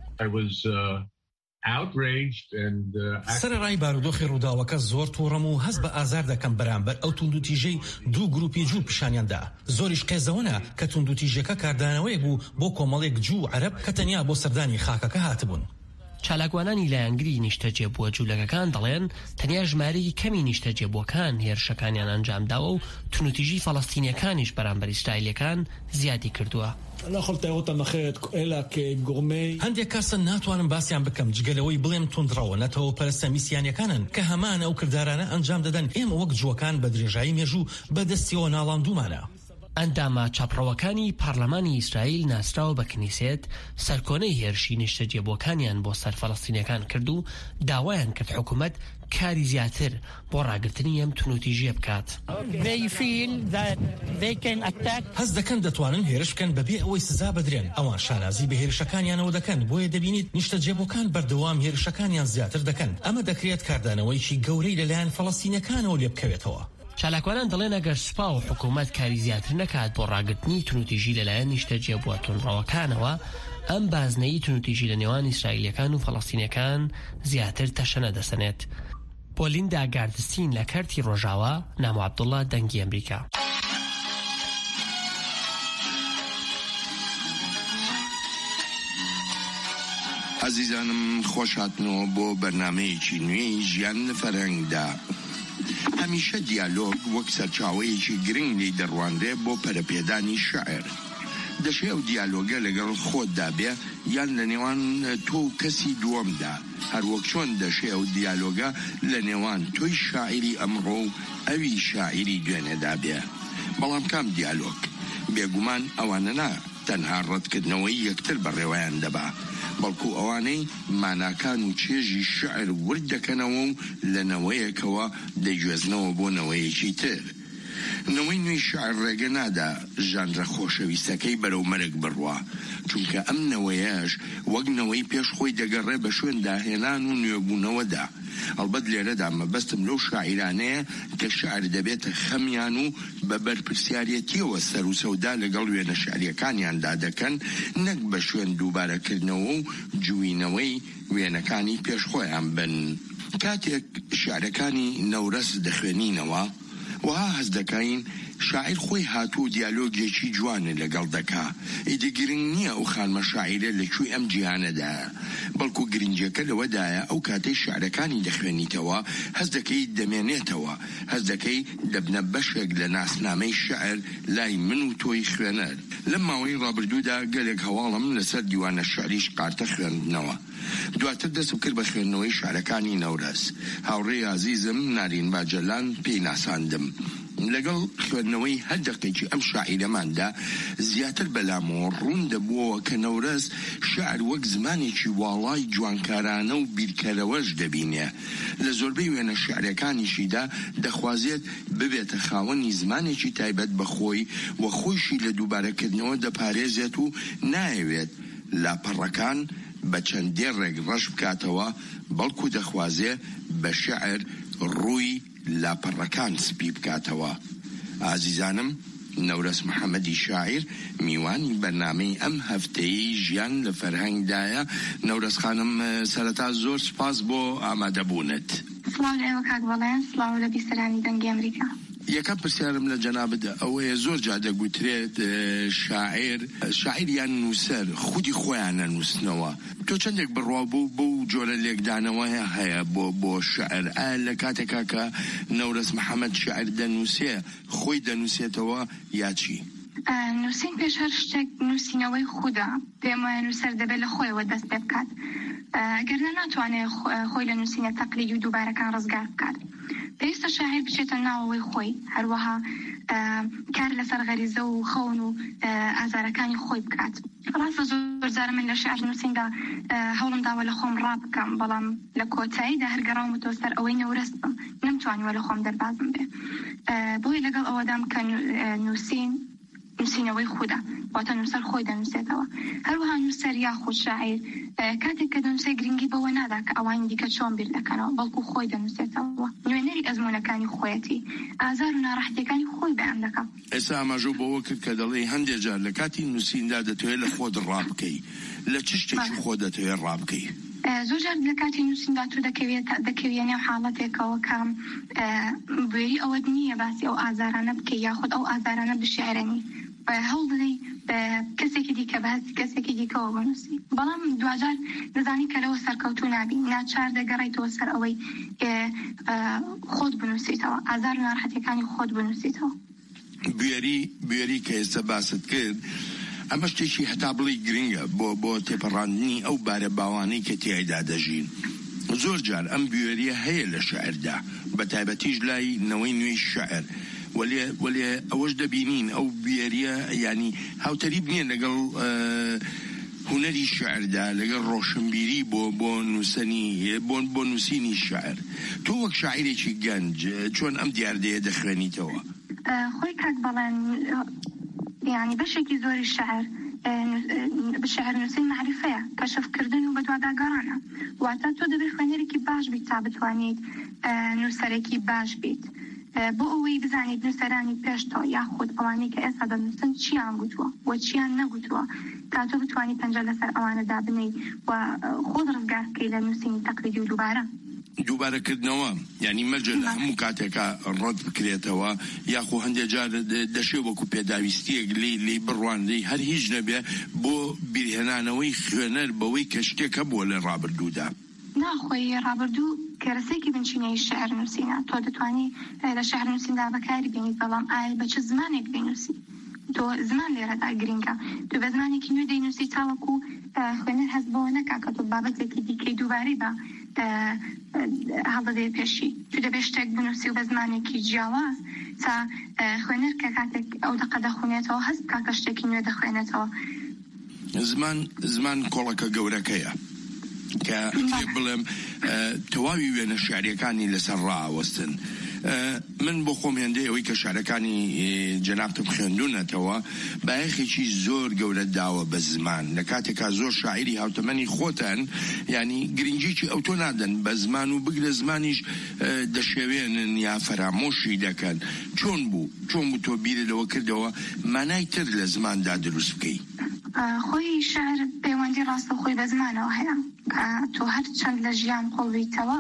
سەرەڕای بارودۆخی ڕووداوەکە زۆر تووڕەم و هەست بە ئازار دەکەم بەرامبەر ئەو توندوتیژەی دوو گروپی جوو پیشانیاندا. زۆریش قێزەوەنە کە توندوتیژەکە کاردانەوەیەک بوو بۆ کۆمەڵێک جوو عەرەب کە تەنیا بۆ سەردانی خاکەکە هاتبوون. چالاکوانانی لایەنگری نیشتەجێبووە جوولەکەکان دەڵێن تەنیا ژمارەی کەمی نیشتەجێبووەکان هێرشەکانیان ئەنجامداوە و تونوتیژی فەڵەستینیەکانیش بەرامبەر ئیسرائیلەکان زیادی کردووە. هەندێک کەسن ناتوانم باسییان بکەم جگەلەوەی بڵێم توندڕەوە نەتەوە پەرستە میسیانەکانن کە هەمانە ئەو کردارانە ئەنجام دەدەن. ئێمە وەک جووەکان بە درێژایی مێژوو بەدەستیەوە ناڵاندومانە. ئەندامە چاپڕەوەکانی پارلەمانی ئیسرائیل ناسراوە بە کنیسێت سەرکۆنەی هێرشی نیشتەجێبووەکانیان بۆ سەر فەڵەستینیەکان کرد و داوایان کرد حکوومەت کاری زیاتر بۆ ڕاگرتنی ئەم تونوتیژیە بکات. هەز دەکەن دەتوانن هێرش بکەن بەبێ ئەوەی سزا بدرێن. ئەوان شانازی بە هێرشەکانیانەوە دەکەن، بۆیە دەبینیت نیشتەجێبووەکان بەردەوام هێرشەکانیان زیاتر دەکەن. ئەمە دەکرێت کاردانەوەیکی گەورەی لەلایەن فەڵەستینیەکانەوە لێ بکەوێتەوە. چالاکوانان دەڵێن ئەگەر سوپا و حکوومەت کاری زیاتر نەکات بۆ ڕاگرتنی تونوتیژی لەلایەن نیشتەجێبووە تونڕەوەکانەوە، ئەم بازنەی تونوتیژی لە نێوان ئیسرائیلیەکان و فەڵەستینیەکان زیاتر تەشەنە دەسەنێت. بۆ لیندا گاردستین لە کەرتی ڕۆژاوە، نامۆ عەبدوڵڵا، دەنگی ئەمریکا. عزیزانم خۆش هاتنەوە بۆ بەرنامەیەکی نوێی ژیان لە فەرهەنگدا. هەمیشە دیالۆگ وەک سەرچاوەیەکی گرنگ لی دەڕواندێ بۆ پەرەپێدانی شەعر. دەشێ ئەو دیالۆگە لەگەڵ خۆتدا بێ یان لە نێوان تۆ و کەسی دووەمدا، هەروەک چۆن دەشێ ئەو دیالۆگە لە نێوان تۆی شاعری ئەمڕۆ و ئەوی شاعری دوێنێدا بێ. بەڵام کام دیالۆگ بێگومان ئەوانە نا تەنها ڕەتکردنەوەی یەکتر بەڕێوەیان دەبا، بەڵکو ئەوانەی ماناکان و چێژی شعر ورد دەکەنەوە و لە نەوەیەکەوە دەیگوێزنەوە بۆ نەوەیەکی تر. نەوەی نوێی شعر ڕێگە نادا ژانرە خۆشەویستەکەی بەرەو مەرگ بڕوە، چونکە ئەم نەوەیەش وەک نەوەی پێش خۆی دەگەڕێ بە شوێن داهێنان و نوێبوونەوەدا. ئەڵبەت لێرەدا مەبەستم لەو شاعیرانەیە کە شعر دەبێتە خەمیان و بە بەرپرسیارەتیەوە سەر و سەودا لەگەڵ وێنە شعریەکانیاندا دەکەن، نەک بە شوێن دووبارەکردنەوە و جوینەوەی وێنەکانی پێشخۆیان بن. کاتێک شعرەکانی نەورەس دەخوێنینەوە وها هەز دەکەین شاعیر خۆی هاتوو دیالۆگێکی جوانە لەگەڵ دەکا. ئیدە گرنگ نییە ئەو خانمە شاعیرە لەکوێ ئەم جیهانەدا، بەڵکو گرنگەکە لەوەدایە ئەو کاتەی شعرەکانی دەخوێنیتەوە هەز دەکەی دەمێنێتەوە، هەز دەکەی دەبنە بەشێک لە ناسنامەی شعر لای من و تۆی خوێنەر. لەم ماوەی ڕابردوودا گەلێک هەواڵم لەسەر دیوانە شعریش قارتە خوێندنەوە. دواتر دەستم کرد بە خوێندنەوەی شعرەکانی نەورەس. هاوڕێی عزیزم نارین باجەلان پێی ناساندم. لەگەڵ خوێندنەوەی هەر دەقێکی ئەم شاعیرەماندا زیاتر بەلامەوە ڕوون دەبووەوە کە نەورەس شعر وەک زمانێکی واڵای جوانکارانە و بیرکەرەوەش دەبینێ. لە زۆربەی وێنە شعرەکانیشیدا دەخوازێت ببێتە خاوەنی زمانێکی تایبەت بەخۆی و خۆیشی لە دووبارەکردنەوە دەپارێزێت و نایەوێت لاپەڕەکان بە چەندێ ڕێک ڕەش بکاتەوە، بەڵکو دەخوازێ بە شعر ڕووی لاپەڕەکان سپی بکاتەوە. ئازیزانم، نەورەس محەممەدی شاعیر میوانی بەرنامەی ئەم هەفتەیەی ژیان لە فەرهەنگدایە. نەورەس خانم، سەرەتا زۆر سپاس بۆ ئامادەبوونت. سڵاو لە ئێوە کاک بەڵێن، سڵاو لە بیسەرانی دەنگی ئەمریکا. یەکەم پرسیارم لە جەنابەت ئەوەیە زۆر جا دەگوترێت شاعیر شاعیر یان نووسەر خودی خۆیانە نووسنەوە. تۆ چەندێک بڕوا بوو بۆ جۆرە لێکدانەوەیە هەیە بۆ بۆ شعر؟ ئایا لە کاتێکا کە نەورەس محەممەد شعر دەنووسێ خۆی دەنووسێتەوە یا چی؟ نووسین پێش هەر شتێک نووسینەوەی خوددا پێم وایە نووسەر دەبێت لە خۆیەوە دەست پێ بکات، ئەگەرنە ناتوانێت خۆی لە نووسینە تەقلیدی و دووبارەکان ڕزگار بکات. پێویستە شاعیر بچێتە ناوەوەی خۆی، هەروەها کار لەسەر غەریزە و خەون و ئازارەکانی خۆی بکات. ڕاستە زۆر جارە من لە شعر نووسیندا هەوڵم داوە لە خۆم ڕاب بکەم، بەڵام لە کۆتاییدا هەرگەڕاومەوە سەر ئەوەی نەورەس بم، نەمتوانیوە لە خۆم دەربازم بێ. بۆی لەگەڵ ئەوەدام کە نووسین نووسینەوەی خوددا واتە نووسەر خۆی دەنووسێتەوە. هەروەها نووسەر یاخود شاعیر کاتێک کە دەنووسێ گرنگی بەوە نادا کە ئەوانی دیکە چۆن بیر دەکەنەوە، بەڵکو خۆی دەنووسێتەوە، نوێنەری ئەزمونەکانی خۆیەتی، ئازار و ناڕەحەتیەکانی خۆی بەیان دەکات. ئێستا ئاماژە بەوە کرد کە دەڵێ هەندێک جار لە کاتی نووسیندا دەتوێت لە خۆت ڕاب بکەی. لە چ شتێکی خۆ دەتوێت ڕاب بکەی؟ زۆر جار لە کاتی نووسیندا تو دەکەوێت دەکەوێت نێو حاڵەتێکەوە کە بوێری ئەوەت نییە باسی ئەو ئازارانە بکەی یاخود ئەو ئازارانە بشێرەنی، هەوڵ بدەی بە کەسێکی دیکە بەهەستی کەسێکی دیکەەوە بنووسی. بەڵام دوجار دەزانی کە لەوە سەرکەوتوو نابی، ناچار دەگەڕێیتەوە سەر ئەوەی خۆت بنووسیتەوە، ئازار و ناڕەحەتیەکانی خۆت بنووسیتەوە. بوێری بوێری کە ئێستا باست کرد، ئەمە شتێکی هەتا بڵی گرنگە بۆ بۆ تێپەڕاندنی ئەو بارە باوانەی کە تیایدا دەژین. زۆر جار ئەم بوێریە هەیە لە شعردا، بە تایبەتیش لای نەوەی نوێی شعر. ولی ئەوەش دەبینین ئەو بێریە ینی هاوتەری بنێن لەگەڵ هوەری شعردا لەگەڵ ڕۆشنبیری بۆ بۆ نووسنی بۆ بۆ نووسینی شعر تۆ وەک شاعیرێکی گەنج چۆن ئەم دیاردەیە دەخوێنیتەوە؟ خۆی کاک بەڵێن یعنی بەشێکی زۆری شعر بشعر نووسین معرفەیە کەشفکردن و بەدواداگەڕانە واتە تۆ دەبێت خوێنەرێکی باش بیت تا بتوانیت نووسەرێکی باش بیت بۆ ئەوەی بزانیت نووسەرانی پێشتەوە یاخود ئەوانەی کە ئێستا دەنووسن چیان گوتووە و چیان نەگوتووە تا تۆ بتوانی پەنجە لەسەر ئەوانەدا بنەی و خۆت ڕزگار بکەی لە نووسینی تەقلیدی و دووبارە دووبارەکردنەوە ینی مەرجە لە هەموو کاتێکا ڕەت بکرێتەوە یاخۆ هەندێک جار دەشێ وەکو پێداویستیەک لی لی بڕواندەی هەر هیچ نەبێ بۆ بیرهێنانەوەی خوێنەر بەوەی کە شتێک هەبووە لە ڕابردوودا ناخۆی ڕابردوو کەرەسێکی بنچینەی شعر نووسینە تۆ دەتوانی لە شعر نووسیندا بەکاری بێنیت بەڵام ئایا بە چ زمانێک دەینووسی تۆ زمان لێرەدا گرنگە تۆ بە زمانێکی نوێ دەینووسی تاوەکو خوێنەر هەست بەوە نەکا کە تۆ بابەتێکی دیکەی دووبارەی بە هەڵدەدەی پێشی تو دەبێت شتێک بنووسی و بە زمانێکی جیاواز تا خوێنەر کە کاتێک ئەو دەقە دەخوێنێتەوە هەست بکا کە شتێکی نوێ دەخوێنێتەوە زمان زمان کۆڵەکە گەورەکەیە کە بڵێم تەواوی وێنە شعریەکانی لەسەر ڕائوەستن من بۆ خۆم هێندەی ئەوەی کە شعرەکانی جەنابتم خوێندوونەتەوە بایەخێکی زۆر گەورە داوە بە زمان لە کاتێکا زۆر شاعری هاوتەمەنی خۆتان ینی گرنگیکی ئەو تۆ نادەن بە زمان و بگرە زمانیش دەشێوێنن یا فەرامۆشی دەکەن چۆن بوو چۆن بوو تۆ بیرەوە کردەوە مانای تر لە زماندا دروست بکەی خۆی شعر پەیوەندی ڕاستە خۆی بە زمانەوە هەیە تۆ هەر چەند لە ژیان قۆڵبیتەوە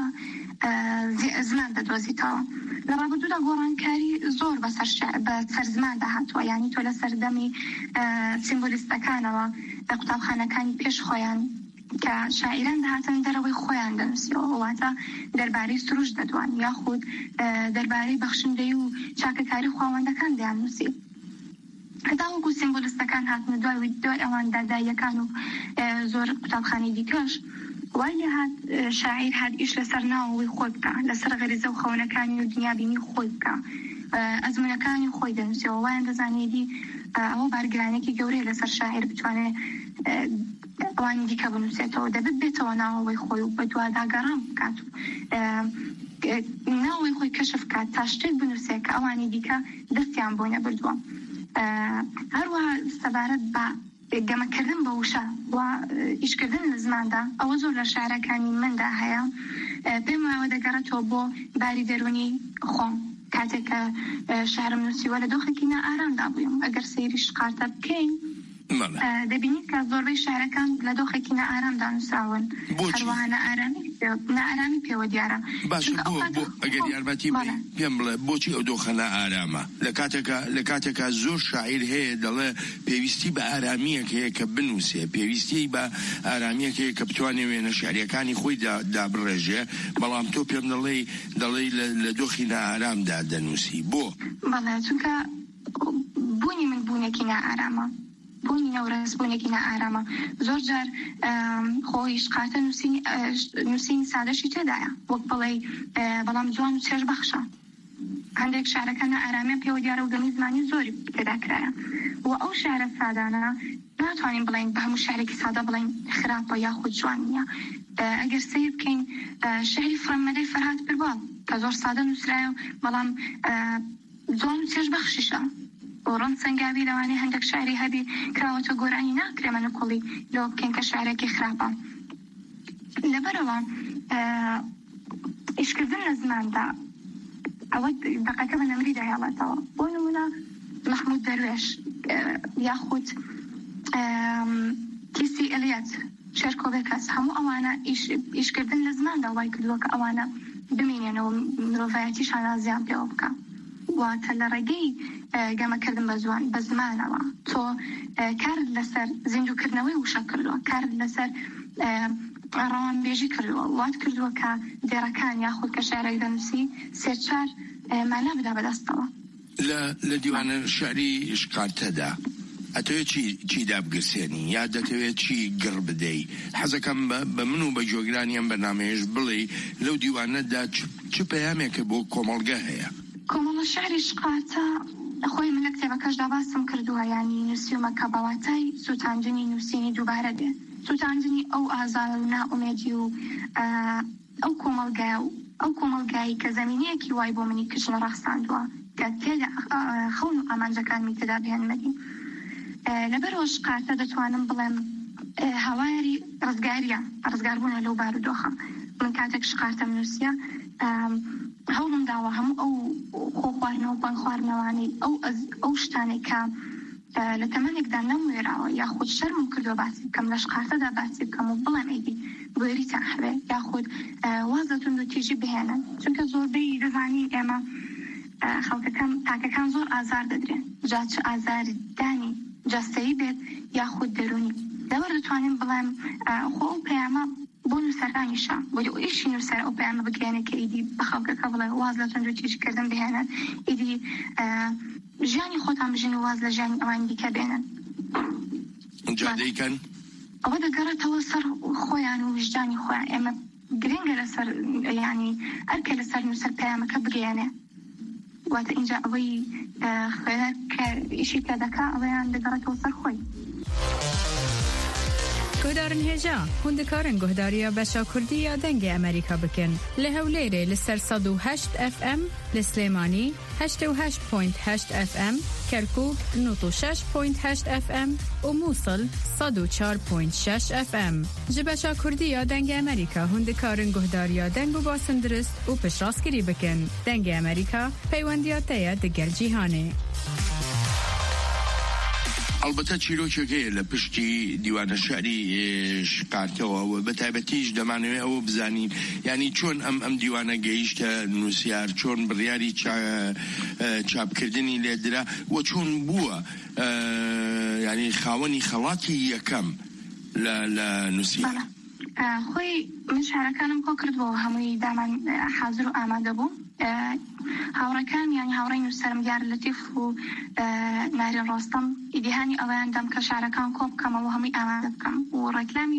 زمان دەدۆزیتەوە لە ڕابردوودا گۆڕانکاری زۆر بەسەر زماندا هاتووە ینی تۆ لە سەردەمی سیمبۆلیستەکانەوە لە قوتابخانەکانی پێش خۆیان کە شاعیران دەهاتن دەرەوەی خۆیان دەنووسیەوە واتە دەربارەی سروش دەدوان یاخود دەربارەی بەخشندەی و چاکەکاری خواوەندەکان دەیاننووسی هەتا وەکو سیمبۆلیستەکان هاتنە دوای دوای ئەوان داداییەکان و زۆر قوتابخانەی دیکەش وای لێ هات شاعیر هات ئیش لەسەر ناوەوەی خۆی بکە لەسەر غەریزە و خەونەکانی و دنیابینی خۆی بکە ئەزمونەکانی خۆی دەنووسیەوە وایان دەزانێتی ئەوە بارگرانێکی گەورەی لەسەر شاعیر بتوانێت ئەوانی دیکە بنووسێتەوە دەبێت بێتەوە ناوەوەی خۆی و بە دوواداگەڕان بکات ناوەوەی خۆی کەشف بکات تا شتێک بنووسێت کە ئەوانی دیکە دەستیان بۆ نەبردووە هەروەها سەبارەت بە گەمەکردن بە وشە و ئیشکردن لە زماندا ئەوە زۆر لە شارەکانی مندا هەیە پێم وایەوە دەگەڕێتەوە بۆ باری دەرونی خۆم کاتێک کە شارم نووسیوە لە دۆخێکی نائارامدا بوویم ئەگەر سەیری شقارتە بکەین دەبینیت کە زۆربەی شارەکان لە دۆخێکی نائارامدا نووسراون هەروەها نائارامی نائارامی پێوە دیارە باش ئەگەر یارمەتی پێم بڵێ بۆچی ئەو دۆخە نائارامە لە کاتێکا زۆر شاعیر هەیە دەڵێ پێویستی بە ئارامیەک هەیە کە بنووسێ پێویستی بە ئارامیەک هەیە کە بتوانێ وێنە شعریەکانی خۆی دابڕێژێ بەڵام تۆ پێم دەڵێ دەڵێ لە دۆخی نائارامدا دەنووسی بۆ بەڵێ چونکە بوونی من بوونێکی نائارامە بوونی نەورەس بوونێکی نائارامە زۆر جار خۆی شقاتە نووسینی سادەشی تێدایە وەک بڵێ بەڵام جوان و چێژ بەخشە هەندێک شارەکە نائارامیان پێوە دیارە و گەمی زمانی زۆری پێداکرایە و ئەو شارە سادانە ناتوانین بڵین بە هەموو شارێکی سادە بڵین خراپە یاخود جوان نییە ئەگەر سیر بکەین شەهری فرەمەدەی فەرهاد پیرباڵ کە زۆر سادە نووسرایە بەڵام جوان و چێژ بەخشیشە ڕەن سەنگاوی لەوانەیە هەندێک شعری هەبی کراوەتە گۆرانی ناکرێ منە کۆڵی لەوە بکەین کە شعرێکی خراپە لەبەرەوە ئیشکردن لە زماندا ئەوە دەقەکە بە نەمری دەهێڵێتەوە بۆ نمونە محمود دەروێش یاخود کیسی ئەلیەت شێرکۆبێ کەس هەموو ئەوانە ئیشکردن لە زماندا وای کردووە کە ئەوانە بمێنێنەوە مرۆڤایەتیشان ئازیان پێوە بکە واتە لە ڕێگەی گەمەکردن بە زوان بە زمانەوە تۆ کارت لەسەر زیندووکردنەوەی وشە کردووە کارت لەسەر ڕەوانبێژی کردووە وات کردووە کە دێڕەکان یاخود کە شارێک دەنووسی سێ چار مانا بدا بەدەستەوە لە دیوانە شعری شقارتەدا ئەتەوێت چی دابگرسێنی یا دەتەوێت چی گڕ بدەی حەزەکەم بە من و بە جۆگرانی ئەم بەرنامەیەش بڵێ لەو دیوانەدا چ پەیامێکە بۆ کۆمەڵگە هەیە کۆمەڵە شعری شقاتە خۆی من لە کتێبەکەشدا باسم کردووە، یعنی نووسیومەکە بەواتای سووتاندنی نووسینی دووبارە دێ، سووتاندنی ئەو ئازار و نائومێدی و ئەو کۆمەڵگای و ئەو کۆمەڵگایی کە زەمینەیەکی وای بۆ منی کشنە ڕاستاندووە کە تێدا خەون و ئامانجەکانمی تێدا بهێنمەدی. لەبەرەوە شقاتە دەتوانم بڵێم هەواری ڕزگاریە، ڕزگاربوونە لەو بارودۆخە. من کاتێک شقاتەم نووسیە هەوڵم داوە هەموو ئەو خۆ خواردنەوە بان خواردنەوانی ئەو ئەو شتانێک کە لە تەمەنێکدا نەموێراوە یاخود شەرمم کردووە باسی بکەم لە شقاتەدا باسی بکەم و بڵێم ئەیدی گوێریتان هەبێ یاخود وازەتون و تێژی بهێنن، چونکە زۆربەی دەزانین ئێمە خەڵکەکان تاکەکان زۆر ئازار دەدرێن، جا چ ئازاردانی جەستەیی بێت یاخود دەرونی. لەوە دەتوانین بڵێم خۆ ئەو پەیامە بۆ نووسەرانیشە بۆ ئیشی نووسەر ئەو پەیامە بگەێنێ کە ئیدی بە خەڵکەکە بڵێ واز لە تۆن و تێژیکردن بهێنن، ئیدی ژیانی خۆتان بژین و واز لە ژیانی ئەوان دیکە بێنن. جادەیکەن ئەوە دەگەڕێتەوە سەر خۆیان و وجدانی خۆیان. ئێمە گرنگە لەسەر یعنی ئەرکە لەسەر نووسەر پەیامەکە بگەێنێ، واتە اینجا ئەوەی خوێنەر کە ئیشی پێ دەکا ئەوەیان دەگەڕێتەوە سەر خۆی. گۆدارن هێژا هوندەکارن گۆهداریە بەشا کوردی یا دەنگی ئەمریکا بکەن لە هەولێرێ لەسەر سەد و هەشت ئەف ئەم، لە سلێمانی هەشتە و هەشت پۆینت هەشت ئەف ئەم، کەرکووک نۆ و شەش پۆینت هەشت ئەف ئەم و مووسڵ سەد و چوار پۆینت شەش ئەف ئەم. ji بەشا کوردی یا دەنگی ئەمریکا هوندەکارن گۆهداریە دەنگ و باسن درست و پشتڕاستگیری بکەن. دەنگی ئەمریکا پەیوەندیاتەیە دەگەل جیهانێ. البته چیرۆکێکەیە لە پشتی دیوانە شاری شقارتەوە بە تایبەتیش دەمانەوێت ئەوە بزانین، ینی چۆن ئەم ئەم دیوانە گەیشتە نووسیار، چۆن بڕیاری چاپکردنی لێدرا و چۆن بووە ینی خاوەنی خەڵاتی یەکەم لە نووسیار. خۆی من شارەکانم کۆ کردبەوە هەمووی دامان حاضر و ئامادە بوو. هاوڕەکان یانی هاوڕێی نووسەرم دیار لەتیف و نارێن ڕۆستەم ئیدیهانی ئەوەیان دەم کە شارەکان کۆ بکەمەوە هەمووی ئامادە بکەم و ڕێکلامی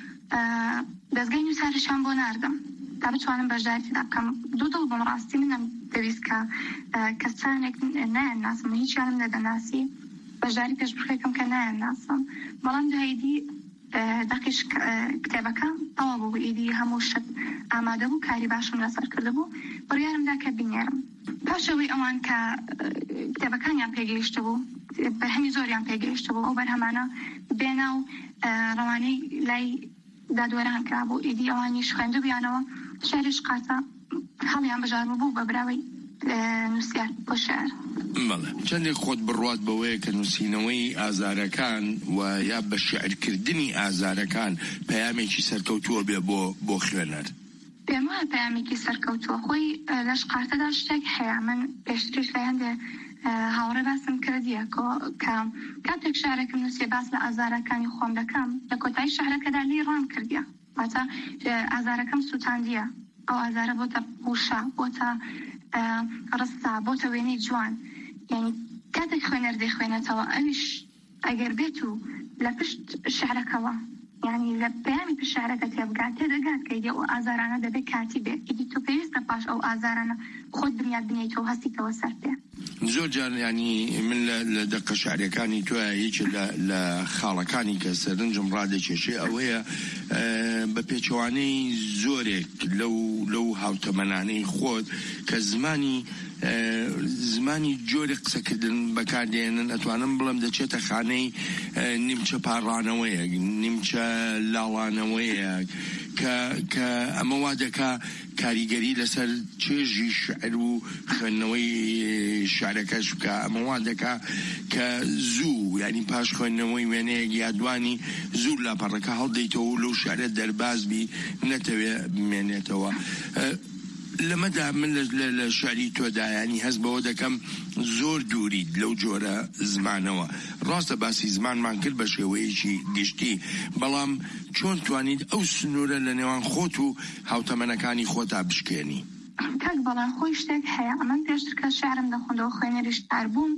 دەستگای نووسارشان بۆ ناردم تا بتوانم بەشداریدا بکەم. دوو دڵ بۆم ڕاستی منم دەویست کە کەسانێک نایەناسم، هیچیانم نەدەناسی، بەشداری پێش بخێکم کە نایەناسم، بەڵام دوایدی دەقیش کتێبەکە تەواو بوو، ئیدی هەموو شت ئامادە بوو، کاری باشم لەسەر کرده بوو، بڕیارمدا کە بینێرم. پاشەوەی ئەوان کە کتێبەکانیان پێگەیشتە بوو، بەرهەمی زۆریان پێگەیشتە بوو، ئەو بەرهەمانە بێنا و ڕەوانەی لای دادوەران کرا بوو، ئیدی ئەوانیش خوێندوو بیانەوە شاری شقاتە هەڵیان بژار بوو بە براوەی نووسیار بۆ شێعر. بەڵێ چەندێک خۆت بڕوات بەوەیە کە نووسینەوەی ئازارەکان و یا بە شێعرکردنی ئازارەکان پەیامێکی سەرکەوتووە بێ بۆ بۆ خوێنەر. پێم وایە پەیامێکی سەرکەوتووە. خۆی لە شقاتەدا شتێک هەیە، من پێشتریش لە هەندێ هاوڕێ باسم کردیە کە کاتێک شارێکم نووسێ باس لە ئازارەکانی خۆم دەکەم لە کۆتایی شارەکەدا لی ڕام کردیە، واتە ئازارەکەم سووتاندیە، ئەو ئازارە بۆتە پوشە، بۆتە ڕستا، بۆتە وێنەی جوان. یعنی کاتێک خوێنەر دەیخوێنێتەوە ئەویش ئەگەر بێت و لە پشت شعرەکەوە یعنی لە پەیامی پشت شعرەکە تێبگات تێدەگات کە ئیدی ئەو ئازارانە دەبێت کاتی بێت، ئیدی تۆ پێویستە پاش ئەو ئازارانە خۆت بنیاد بنیتەوە هەستیتەوە سەر پێ. زۆر جار ینی من لە دەقە شعرەکانی تۆە یەکێ لە خاڵەکانی کە سەرنجم ڕادەکێشێ ئەوەیە بە پێچەوانەی زۆرێک لەو لەو هاوتەمەنانەی خۆت کە زمانی زمانی جۆری قسەکردن بەکاردێنن ئەتوانم بڵم دەچێتە خانەی نیمچە پاڕانەوەیە، نیمچە لاڵانەوەیە کە ئەمە وا دەکا کاریگەری لەسەر چێژی شعر و خوێندنەوەی شعرەکەش بکە، ئەمە وا دەکا کە زوو ینی پاش خوێندنەوەی وێنەیەک یادوانی زوو لاپەڕەکە هەڵدەیتەوە و لەو شعرە دەربازبی نەتەوێ بمێنێتەوە. لەمەدا من لە شعری تۆدا ینی هەست بەوە دەکەم زۆر دووریت لەو جۆرە زمانەوە. ڕاستە باسی زمانمان کرد بە شێوەیەکی گشتی، بەڵام چۆن توانیت ئەو سنوورە لە نێوان خۆت و هاوتەمەنەکانی خۆتا بشکێنی؟ کاک بەڵام خۆی شتێک هەیە، ئەمەن پێشتر کە شعرم دەخوێندەوە خوێنەری شتار بووم،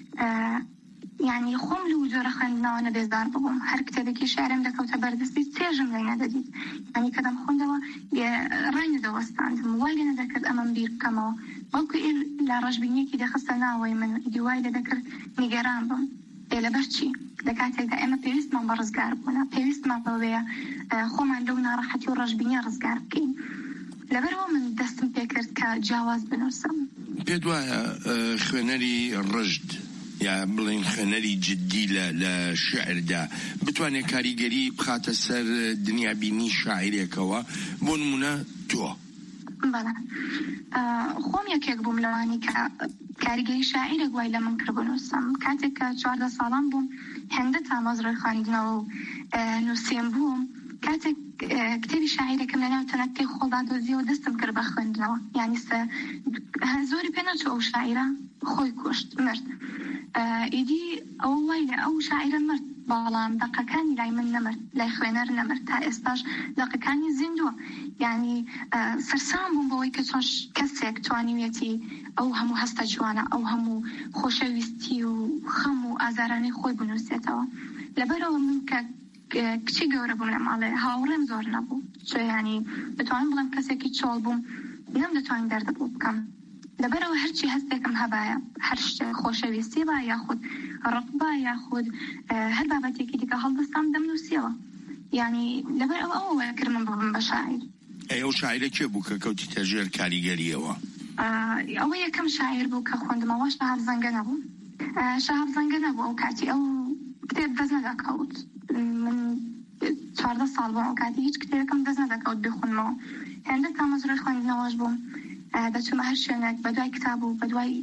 یعنی خۆم لە جۆرە خوێندنەوە نەبێزار ببووم، هەر کتێبێکی شعرم دەکەوتە بەردەستی چێژم لێ نەدەدیت، یعنی کە دەمخوێندەوە ڕای نەدەوەستاندم، وای لێ نەدەکرد ئەمەم بیر بکەمەوە بەڵکو لە ڕژبینیەکی دەخستە ناوەی من دیوای لە دەکرد نیگەران بم لەبەر چی لە کاتێکدا ئێمە پێویستمان بە ڕزگار بوونە پێویستمان بەوەیە خۆمان لەو ناڕەحەتی و ڕژبینیە ڕزگار بکەین لەبەرەوە من دەستم پێکرد کە جیاواز بنووسم. پێت وایە خوێنەری ڕژد یا بڵین خوێنەری جددی لە شعردا بتوانێت کاریگەری بخاتە سەر دنیابینی شاعیرێکەوە بۆ نمونە تۆ؟ بەڵێ خۆم یەکێک بووم لەوانی کە کاریگەری شاعیرێک وای لە من کرد بنووسم. کاتێک کە چواردە ساڵان بووم هێندە تامەزڕۆی خوێندنەوە و نووسێم بووم کاتێک کتێبی شاعیرێکم لەناو تەنەکەی خۆڵدا دۆزیەوە دەستم کرد بە خوێندنەوە یعنی زۆری پێ نەچوو ئەو شاعیرە خۆی کوشت مرد. ئیدی ئەو وای لە ئەو شاعیرە مرد بەڵام دەقەکانی لای من نەمرد لای خوێنەر نەمرد تا ئێستاش دەقەکانی زیندووە یعنی سەرسام بووم بەوەی کە چۆن کەسێک توانیوێتی ئەو هەموو هەستە جوانە ئەو هەموو خۆشەویستی و خەم و ئازارانەی خۆی بنووسێتەوە. لەبەرەوە من کە کچی گەورە بووم لە ماڵێ هاوڕێم زۆر نەبوو چۆ ینی دەتوانم بڵێم کەسێکی چۆڵ بووم نەم دەتوانین دەردە بوو بکەم لەبەرەوە هەرچی هەستێکم هەبایە هەر شتێک خۆشەویستی با یاخود ڕق با یاخود هەر بابەتێکی دیکە هەڵدەستام دەمنووسیەوە یعنی لەبەر ئەو ئەوە کرد من ببم بە شاعیر. ئەو شاعیرە کێ بوو کە کەوتیتە ژێر کاریگەریەوە؟ ئەوە یەکەم شاعیر بوو کە خوێندمەوە شەهاب زەنگە نەبوو. شەهاب زەنگە نەبوو ئەو کاتی ئەو کتێب دەست نەدەکەوت من چواردە ساڵ بووم ئەو کاتی هیچ کتێبێکم دەست نەدەکەوت بخوێنمەوە هێندە تامەزڕۆی خوێندنەوەش بووم دەچمە هەر شوێنێک بە دوای کتاب و بە دوای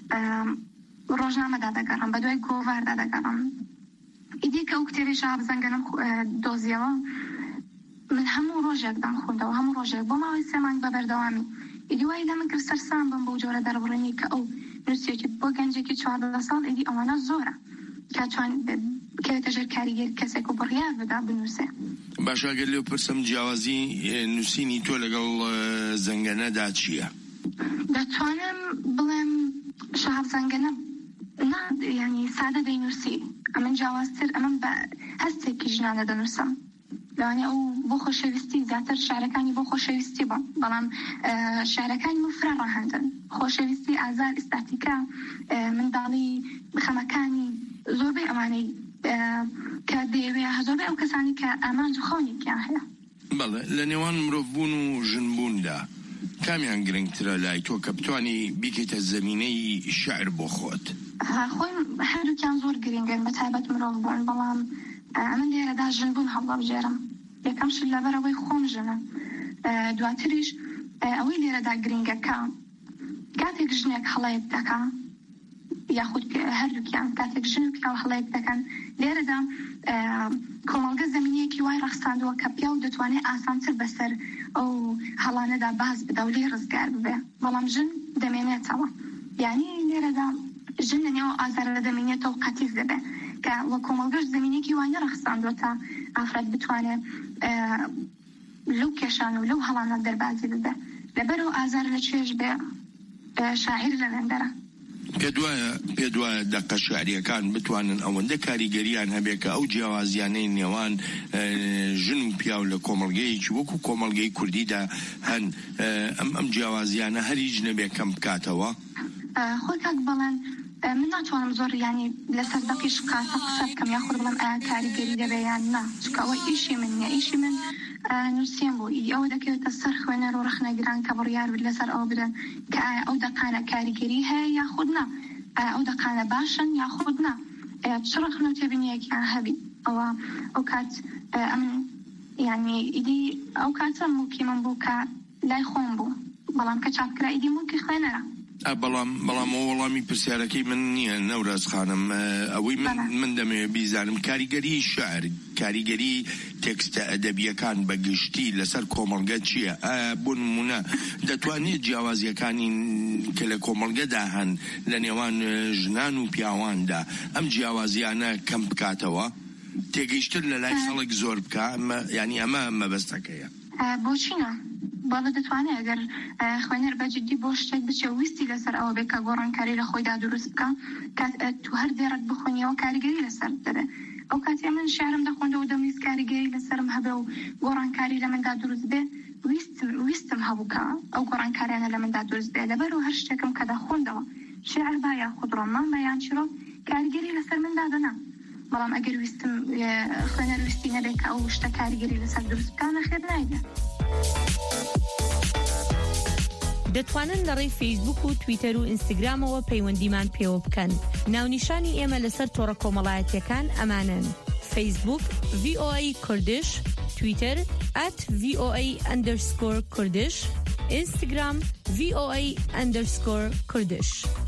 ڕۆژنامەدا دەگەڕم بە دوای گۆڤاردا دەگەڕم. ئیدی کە ئەو کتێبی شەهاب زەنگەنم دۆزیەوە من هەموو ڕۆژێک دەمخوێندەوە هەموو ڕۆژێک بۆ ماوەی سێ مانگ بە بەردەوامی. ئیدی وای لە من کرد سەرسام بم بەو جۆرە دەربڕینی کە ئەو نووسێکی بۆ گەنجێکی چواردە ساڵ ئیدی ئەوانە زۆرە کاتوان کەوێتە ژێر کاریگەر کەسێک و بڕیار بدا بنووسێ. باش ئەگەر لێو پرسم جیاوازی نووسینی تۆ لەگەڵ زەنگەنەدا چییە؟ دەتوانم بڵێم شەهاب زەنگەنە ینی سادە دەینووسی ئەمن جیاوازتر ئەمن بە هەستێکی ژنانە دەنووسم لەوانێ ئەو بۆ خۆشەویستی زیاتر شارەکانی بۆ خۆشەویستی بە بەڵام شارەکانی مفرە ڕاهەندن خۆشەویستی ئازار ئستاتیکا منداڵی خەمەکانی زۆربەی ئەوانەی کە دەیەوێ زۆربەی ئەو کەسانی کە ئامانج و خەونێکیان هەیە. بەڵێ لە نێوان مرۆڤبوون و ژنبووندا کامیان گرنگترە لای تۆ کە بتوانی بیکەیتە زەمینەی شعر بۆ خۆت؟ خۆی هەردووکیان زۆر گرنگن بە تایبەت مرۆڤ بوون بەڵام ئەمن لێرەدا ژنبوون هەڵبژێرم یەکەم شت لەبەرەوەی خۆم ژنە دواتریش ئەوەی لێرەدا گرنگەکە کاتێک ژنێک هەڵەیەک دەکا یاخود هەردووکیان کاتێک ژن و پیاو هەڵەیەک دەکەن لێرەدا کۆمەڵگە زەمینەیەکی وای ڕەخساندووە کە پیاو دەتوانێت ئاسانتر بەسەر ئەو هەڵانەدا باز بدە و لێ ڕزگار ببێ بەڵام ژن دەمێنێتەوە یعنی لێرەدا ژن لەنێو ئازارە دەمێنێتەوە قەتیز دەبێ کە وە کۆمەڵگەش زەمینێکی وانە ڕەخساندووە تا ئافرەت بتوانێت لەو کێشان و لەو هەڵانە دەربازی ببێ لەبەرەوە ئازار لە کوێش بێ شاعیر لە لەندەرە. پێ دوایە پێ دوایە دەقە شاعریەکان بتوانن ئەوەندە کاریگەریان هەبێ کە ئەو جیاوازیانەی نێوان ژن و پیاو لە کۆمەڵگەیەکی وەکو کۆمەڵگەی کوردیدا هەن ئەم ئەم جیاوازیانە هەریج نەبێ کەم بکاتەوە؟ خۆی کاک بەڵێن من ناتوانم زۆر ینی لەسەر دەقیش قاسە قسە بکەم یاخود بڵێم ئایا کاریگەری دەبێ یان نا چونکە ئەوە ئیشی من نییە ئیشی من نووسێن بوو ئیدی ئەوە دەکەوێتە سەر خوێنەر و ڕەخنەگران کە بڕیار بێت لەسەر ئەوە بدەن کە ئایا ئەو دەقانە کاریگەری هەیە یاخود نا ئایا ئەو دەقانە باشن یاخود نا چ ڕەخنە و تێبینیەکیان هەبی ئەوە ئەو کات ئەمن ینی ئیدی ئەو کاتە موکی من بوو کە لای خۆم بوو بەڵام کە چاپکرا ئیدی موکی خوێنەرە بەڵام بەڵام وەڵامی پرسیارەکەی من نییە نەوراز خانم ئەوەی من من دەمێ بیزانم کاریگەری شعر کاریگەری تێکستە ئەدەبیەکان بەگشتی لەسەر کۆمەڵگە چییە؟ بۆ نمونە دەتوانێت جیاوازیەکانی کە لە کۆمەڵگەدا هەن لە نێوان ژنان و پیاواندا ئەم جیاوازیانە کەم بکاتەوە تێگەیشتن لە لای خەڵک زۆر بکە ینی ئەمە مەبەستەکەیە بۆچینە؟ باڵە دەتوانێت ئەگەر خوێنەر بەجددی بۆ شتێک بچێ ویستی لەسەر ئەوە بێت کە گۆڕانکاری لە خۆیدا دروست بکە تو هەر دێڕێک بخوێنیەوە کاریگەری لەسەر دەبێت ئەو کاتی من شعرم دەخوێندەوە دەمویست کاریگەری لەسەرم هەبێ و گۆڕانکاری لە مندا دروست بێ ویستم ویستم هەبووکە ئەو گۆڕانکاریانە لە مندا دروست بێ لەبەر و هەر شتێکم کە دەخۆندەوە شێعر با یاخود ڕۆمان بە یان چیرۆ کاریگەری لەسەر مندا دەنا بەڵام ئەگەر ویستم خوێنەر ویستی نەبێت کە ئەو شتە کاریگەری لەسەر دروست بکانە خێر نایدە. دەتوانن لە ڕێی فەیسبوک و تویتەر و ئینستاگرامەوە پەیوەندیمان پێوە بکەن. ناونیشانی ئێمە لەسەر تۆڕە کۆمەڵایەتیەکان ئەمانن: فەیسبوک ڤی ئۆ ئەی کوردش، تویتر ئەت ڤی ئۆ ئەی ئەندەرسکۆر کوردش، ئینستاگرام ڤی ئۆ ئەی ئەندەرسکۆر کوردش.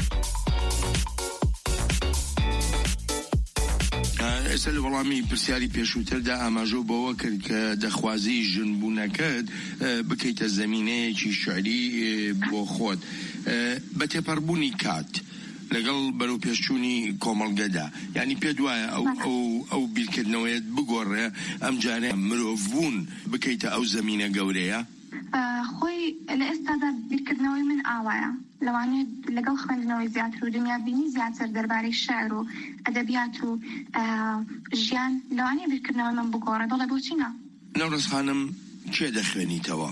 ئێستا لە وەڵامی پرسیاری پێشووتردا ئاماژە بەوە کرد کە دەخوازی ژنبوونەکەت بکەیتە زەمینەیەکی شعری بۆ خۆت بە تێپەڕبوونی کات لەگەڵ بەرەو پێشچوونی کۆمەڵگەدا، یعنی پێ دوایە ئەو ئەو ئەو بیرکردنەوەیت بگۆڕێ ئەم جارێ مرۆڤبوون بکەیتە ئەو زەمینە گەورەیە؟ خۆی لە ئێستادا بیرکردنەوەی من ئاوایە لەوانێت لەگەڵ خوێندنەوەی زیاتر و دنیابینی زیاتر دەربارەی شعر و ئەدەبیات و ژیان لەوانەیە بیرکردنەوەی من بگۆڕێ. دەڵێ بۆچی نا؟ نەورەز خانم کێ دەخوێنیتەوە؟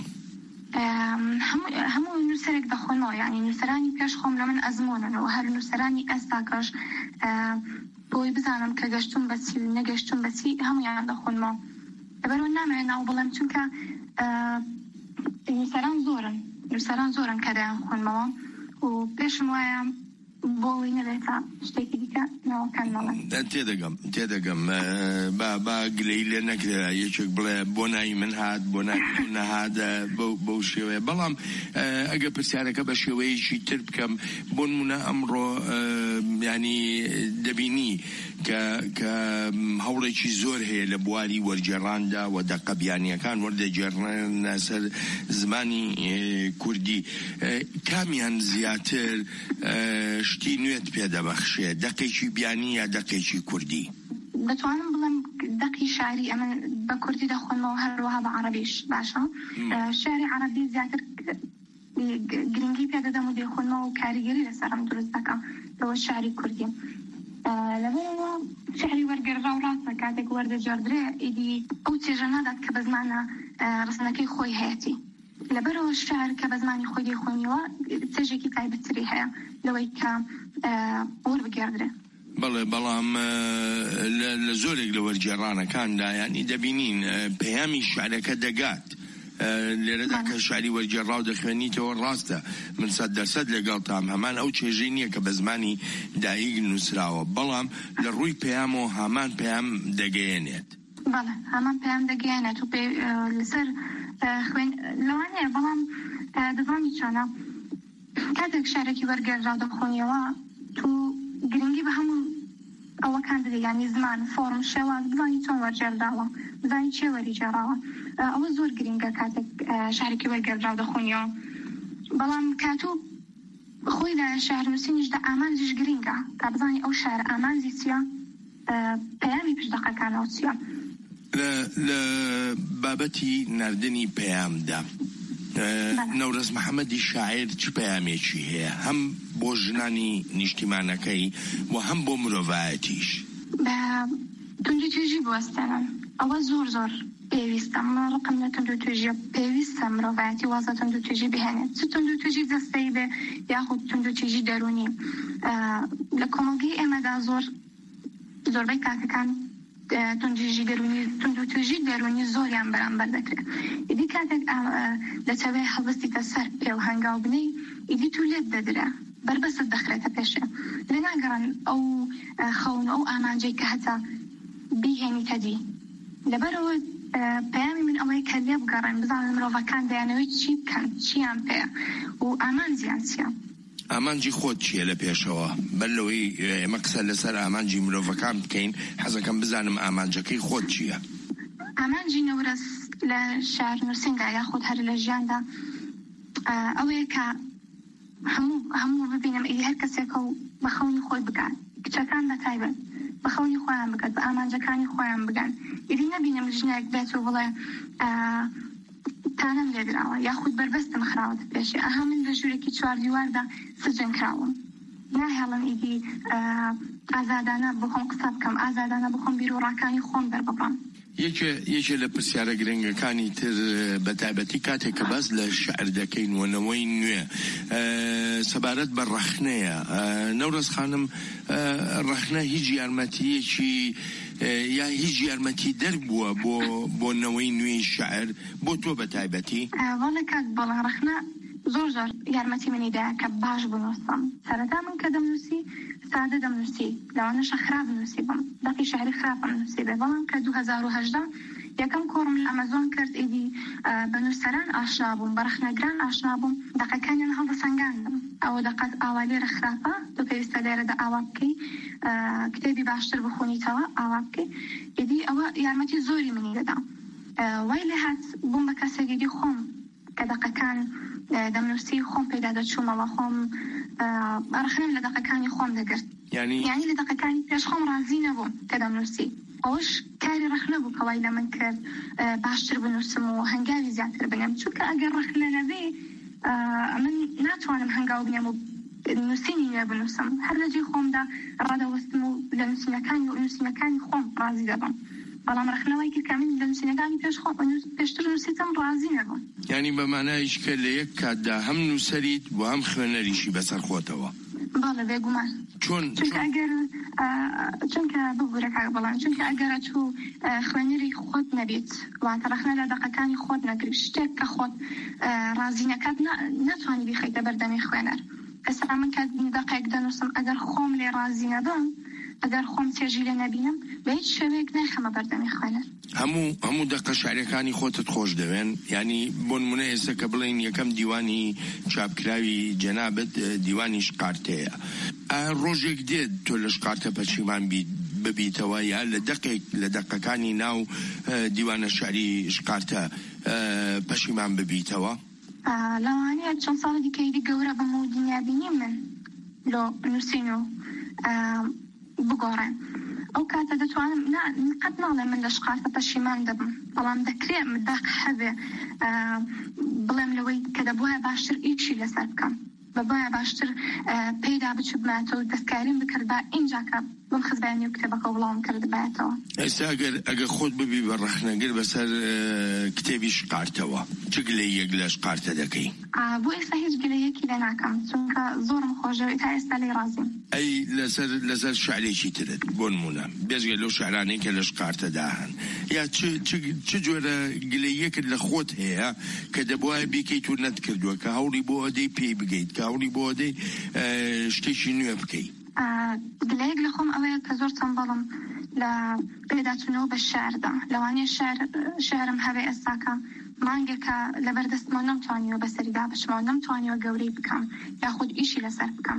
هەموو نووسەرێک دەخۆنەوە، یعنی نووسەرانی پێش خۆم لە من ئەزمۆنن و هەر نووسەرانی ئێستاکەش بۆی بزانم کە گەشتون بەچی و نەگەشتون بەچی هەمویان دەخۆنمەوە. لەبەرەوە نامەوێت ناو بڵێم چونکە نووسەران زۆرن نووسەران زۆرن کە دەیان خۆنمەوە و پێشم وایە بۆی نەبێتە شتێکی دیکە ناوەکان مەڵێن. تێدەگەم تێدەگەم با گلەی لێ نەکرێ یەکێک بڵێ بۆ ناوی من هات بۆ ناوی من نەهات بەو شێوەیە. بەڵام ئەگە پرسیارەکە بە شێوەیەکی تر بکەم بۆ نمونە ئەمڕۆ ینی دەبینی کە هەوڵێکی زۆر هەیە لە بواری وەرجێڕاندا و دەقەبیانیەکان وەردەجێڕنە سەر زمانی کوردی. کامیان زیاتر شتی نوێت پێدەبەخشێ، دەقێکی بیانی یا دەقێکی کوردی؟ دەتوانم بڵم دەقی شاعری ئەمن بە کوردی دەخۆنمەوە هەروەها بە عەرەبیش باشە. شعری عەرەبی زیاتر گرنگی پێدەدەم و دەخۆنمەوە و کاریگەری لەسەرم دروست دەکەم لەوە شعری کوردی. لەبەرەوە شعری وەرگێڕا و ڕاستە کاتێک وەردەجێڕدرێ ئیدی ئەو چێژە نادات کە بە زمانە ڕستنەکەی خۆی هەیەتی. لەبەرەوە شعر کە بە زمانی خۆی دەخۆنیوە چێژێکی تایبەتری هەیە لەوەی کە وەربگێڕدرێ. بەڵێ بەڵام لە زۆرێک لە وەرگێڕانەکاندا ینی دەبینین پەیامی شعرەکە دەگات. لێرەدا کە شعری وەرگێڕا و دەخوێنیتەوە ڕاستە من سەد دەرسەد لەگەڵ تام هەمان ئەو چێژەی نییە کە بە زمانی دایک نووسراوە، بەڵام لە ڕووی پەیامەوە هەمان پەیام دەگەیەنێت. بەڵێ هەمان پەیام دەگەیەنێت و لەسەر خوێن لەوانەیە. بەڵام دەزانی چۆنە کاتێک شارێکی وەرگێڕا دەخۆنیەوە تو گرنگی بە هەموو ئەوەکان دەدە، یانی زمان فۆرم شێواز بزانی چۆن وەرگێڕداوە بزانی چێ وەریجێڕاوە. ئەوە زۆر گرنگە کاتێک شارێکی وەرگێڕا دەخۆنیەوە. بەڵام کاتوو خۆی لە شارنووسینیشدا ئامانجیش گرنگە تا بزانی ئەو شار ئامانجی چیە، پەیامی پشتەقەکانەوە چیە. لە بابەتی ناردنی پەیامدا نەورەز محەممەدی شاعیر چ پەیامێکی هەیە هەم بۆ ژنانی نیشتیمانەکەی و هەم بۆ مرۆڤایەتیش؟ بە توندوتێژی بوەستێنن ئەوە زۆر زۆر پێویستە. من ڕقم لە توندوتێژیە پێویستە مرۆڤایەتی وازە توندوتێژی بهێنێت، چ توندوتێژی جەستەی بێ یاخود توندوتێژی دەرونی. لە کۆمەڵگەی ئێمەدا زۆر زۆربەی کاتەکان توندوتێژی دەرونی توندوتێژی دەرونی زۆریان بەرامبەر دەکرێت. ئیدی کاتێک دەچەوێ هەڵبەستیتە سەر پێ و هەنگاو بنەی ئیدی تو لێت دەدرە بربەست دەخرێتە پێشێ لێ ناگەڕن ئەو خەون ئەو ئامانجەی کە هەتا بیهێنیتە دی. لەبەرەوە پەیامی من ئەوەی کە لێ بگەڕێن بزانن مرۆڤەکان دەیانەوەی چی بکەن چیان پێە و ئامانجیان چیە. ئامانجی خۆت چییە لە پێشەوە؟ بەلەوەی ئێمە قسە لەسەر ئامانجی مرۆڤەکان بکەین حەزەکەم بزانم ئامانجەکەی خۆت چییە؟ ئامانجی نەورەس لە شارنووسیندا یاخود هەر لە ژیاندا ئەوەیە کە هەموو هەموو ببینم ئیدی هەر کەسێکە و بە خەونی خۆی بگات، کچەکان بەتایبەت بە خەونی خۆیان بگات، بە ئامانجەکانی خۆیان بگەن. ئیدی نەبینم ژنێک بێت و بڵێ تانم لێدراوە یاخود بربەستم خراوەتە پێشێ ئەها من لە ژوورێکی چوار دیواردا سجن کراوم. ناهێڵم ئیدی ئازادانە بخۆم قسە بکەم، ئازادانە بخۆم بیر و ڕاکانی خۆم دەربڕم. یەکێ لە پرسیارە گرنگەکانی تر بە تایبەتی کاتێک کە باس لە شعر دەکەین وەنەوەی نوێ سەبارەت بە ڕەخنەیە نەورەز خانم ڕەخنە هیچ یارمەتیەکی یا هیچ یارمەتی دەربووە بۆ بۆ نەوەی نوێی شعر بۆ تۆ بە تایبەتی؟ وەڵە کاک بەڵێ ڕەخنە زۆر زۆر یارمەتی منیدا کە باش بنووسم. سەرەتا من کە دەمنووسی سادە دەمنووسی لەوانەشە خراپ نووسی بم دەقی شعری خراپم نووسی بێ بەڵام کە دوو هەزار و هەژدە یەکەم کۆڕم لە ئەمەزۆن کرد ئیدی بە نووسەران ئاشنا بووم بە ڕەخنەگران ئاشنا بووم دەقەکانیان هەڵدەسەنگاندم ئەوە دەقەت ئاوا لێرە خراپە تۆ پێویستە لێرەدا ئاوا بکەی کتێبی باشتر بخوێنیتەوە ئاوا بکەی ئیدی ئەوە یارمەتی زۆری منی دەدا. وای لێ هات بووم بە کەسێکی خۆم کە دەقەکان دەمنووسی خۆم پێدا دەچوومەوە خۆم ڕەخنەم لە دەقەکانی خۆم دەگرت یعنی لە دەقەکانی پێش خۆم ڕازی نەبووم کە دەمنووسی ئەوش کاری ڕەخنە بوو کەوای لە من کرد باشتر بنووسم و هەنگاوی زیاتر بنێم چونکە ئەگەر ڕەخنە نەبێ من ناتوانم هەنگاو بنێم و نووسینی نوێ بنووسم هەر لە جێی خۆمدا ڕادەوەستم و لە نووسینەکانی و نووسینەکانی خۆم ڕازی دەبم بەڵام ڕەخنەوەی کرد کە من لە نووسینەکانی پێش خۆم پێشتر نووسیتم ڕازی نەبووم. یعنی بە مانایش کە لە یەک کاتدا هەم نووسەریت بۆ هەم خوێنەریشی بەسەر خۆتەوە. بەڵێ بێگومان چۆن چونکە ئەگەر چونکە ببوورە کاک بەڵام چونکە ئەگەرە تو خوێنەری خۆت نەبیت واتە ڕەخنە لە دەقەکانی خۆت نەگریت شتێک کە خۆت ڕازی نەکات ناتوانی بیخەیتە بەردەمی خوێنەر. ئێستا من کە دەقەیەک دەنووسم ئەگەر خۆم لێ ڕازی نەبم ئەگەر خۆم چێژی لێ نەبینم بە هیچ شێوەیەک نایخەمە بەردەمی خوێنەر. هەموو هەموو دەقە شعرەکانی خۆتت خۆش دەوێن ینی بۆ نمونە ئێستا کە بڵێن یەکەم دیوانی چاپکراوی جەنابەت دیوانی شقارتەیە ڕۆژێک دێت تۆ لە شقارتە پەشیمان بیت ببیتەوە یا لە دەقێک لە دەقەکانی ناو دیوانە شعری شقارتە پەشیمان ببیتەوە؟ لەوانەیە چەند ساڵی دیکەیدی گەورە بەم و دنیابینی من لۆ نووسین و بگۆڕێن ئەو کاتە دەتوانم قەت ناڵێ من لە شقارتە پەشیمان دەبم بەڵام دەکرێت مداق هەبێ بڵێم لەوەی کە دەبووە باشتر ئیشی لەسەر بکەم بەبایە باشتر پێدا بچوو بماتەوە دەستکاریم بکرد بە ئینجاکە بم خزبانی و کتێبەکە وڵام کرد بایەتەوە. ئێستا ئەگەر ئەگەر خۆت ببی بە ڕەخنەگر بەسەر کتێبی شقارتەوە چ گلەیەک لە شقارتە دەکەی؟ بۆ ئێستا هیچ گلەیەکی لێ ناکەم چونکە زۆرم خۆشەوی تا ئێستا لێ ڕازیم. ئەی لەسەر لەسەر شعرێکی ترت بۆ نمونە بێژگە لەو شعرانەی کە لە شقارتەدا هەن یا چ جۆرە گلەیەکت لە خۆت هەیە کە دەبوایە بیکەیت و نەتکردووە کە هەوڵی بۆ ئەدەی پێی بگەیت کە هەوڵی بۆ ئەدەی شتێکی نوێ بکەیت؟ گلەیەک لە خۆم ئەوەیە کە زۆر چەمبەڵم لە پێداچوونەوە بە شاردا لەوانەیە شارم هەبێ ئێستاکە مانگێکە لەبەردەستمە نەمتوانیەوە بەسەریدا بچمەوە نەمتوانیەوە گەورەی بکەم یاخود ئیشی لەسەر بکەم.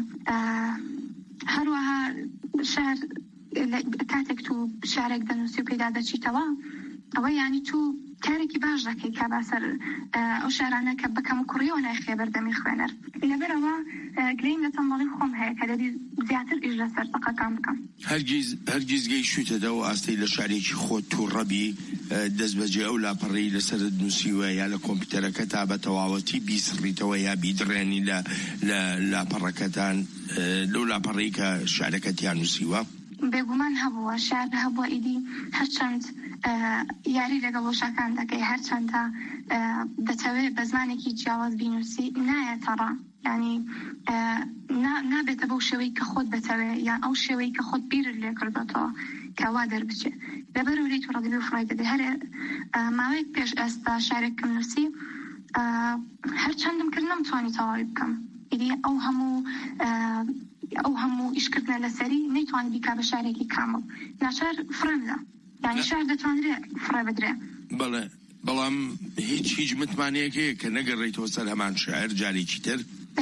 هەروەها شار کاتێک تو شارێک دەنووسی و پێدا دەچیتەوە ئەوە یانی تو کارێکی باش دەکەی کە باسەر ئەو شارانە کە بەکەم و کوڕیەوە نایخێ بەردەمی خوێنەر لەبەرەوە گرنگ لە تەنبەڵی خۆم هەیە کە دەبی زیاتر ئیش لەسەر دەقەکان بکەم. هەرگیز هەرگیز گەیشتوویتەوە و ئاستەی لە شارێکی خۆت توو ڕەبی دەست بەجێ ئەو لاپەڕەی لەسەرت نووسیوە یا لە کۆمپیوتەرەکە تا بە تەواوەتی بیسڕیتەوە یا بیدڕێنی لە لە لاپەڕەکەتان لەو لاپەڕەی کە شارەکەتیان نووسیوە؟ بێگومان هەبووە شار هەبووە ئیدی هەرچەند یاری لەگەڵ وشەکان دەکەی هەرچەندە دەتەوێت بە زمانێکی جیاواز بینووسی نایەتەڕە ینی نابێتە بەو شێوەی کە خۆت بەتەوێت یان ئەو شێوەی کە خۆت بیرت لێ کردێتەوە کەوا دەربچێ لەبەر و ریت و ڕەدەبی و فڕای دەدەی هەرێ ماوەیەک پێش ئێستا شارێکم نووسی هەرچەندم کرد نەمتوانی تەواوی بکەم ئیدی ئەو هەموو ئەو هەموو ئیشکردنە لەسەری نەیتوانی بیکا بە شارێکی کامل ناچار فرەمدا یعنی شار دەتوانرێت فڕێ بدرێ. بەڵێ بەڵام هیچ هیچ متمانەیەک هەیە کە نەگەڕێیتەوە سەر هەمان شاعر جارێکی تر؟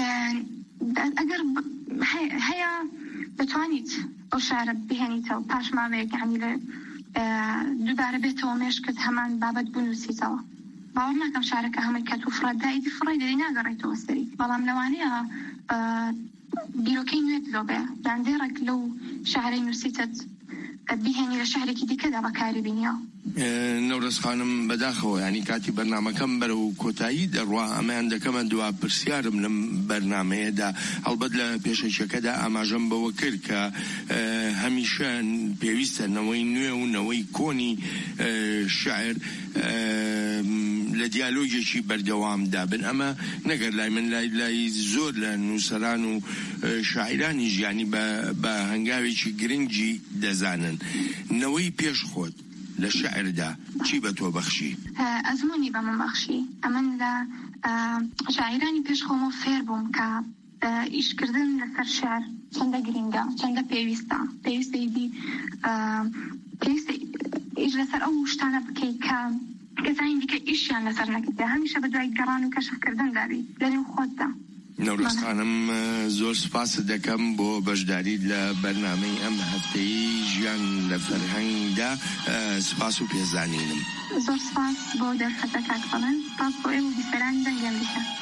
ئەگەر هەیە دەتوانیت ئەو شارە بهێنیتەوە پاش ماوەیەک یعنی لە دووبارە بێتەوە مێشکت هەمان بابەت بنووسیتەوە باوەڕ ناکەم شارەکە هەمووی کەت و فڕەتدا ئیدی فڕی دەری ناگەڕێیتەوە سەری بەڵام لەوانەیە بیرۆکەی نوێت لۆ بێ یان دێڕێک لەو شارەی نووسیتت بهێنی لە شارێکی دیکەدا بەکاری بینیەوە. نەورەس خانم بەداخەوە ینی کاتی بەرنامەکەم بەرە و کۆتایی دەڕوا ئەمەیان دەکەمە دوا پرسیارم لەم بەرنامەیەدا هەڵبەت لە پێشەکەدا ئاماژەم بەوە کرد کە هەمیشە پێویستە نەوەی نوێ و نەوەی کۆنی شاعر لە دیالۆگێکی بەردەوامدا بن. ئەمە نەگەر لای من لای لای زۆر لە نووسەران و شاعرانی ژیانی بە هەنگاوێکی گرنگی دەزانن. نەوەی پێش خۆت لە شعردا چی بە تۆ بەخشی؟ ئەزمموی بە من بەخشی. ئەمن لە شاعرانی پێش خۆمە فێر بووم کە ئیشکردن لەسەر شعر چەندە گرنگە، چەندە پێویستە، پێویستەیدی پێویستە ئیش لەسەر ئەو شتانە بکەیت کە کەسانی دیکە ئیشیان لەسەر نەکردە، هەمیشە بە دوای گەڕان و کەشفکردن دابی لەنێو خۆتدا. نەورەس خانم زۆر سپاس دەکەم بۆ بەشداریت لە بەرنامەی ئەم هەفتەی ژیان لە فەرهەنگدا. سپاس و پێزانینم. زۆر سپاس بۆ دەرفەتە کاک بەڵێن، سپاس بۆ ئێوە بیسەرانی دەنگیان بکە.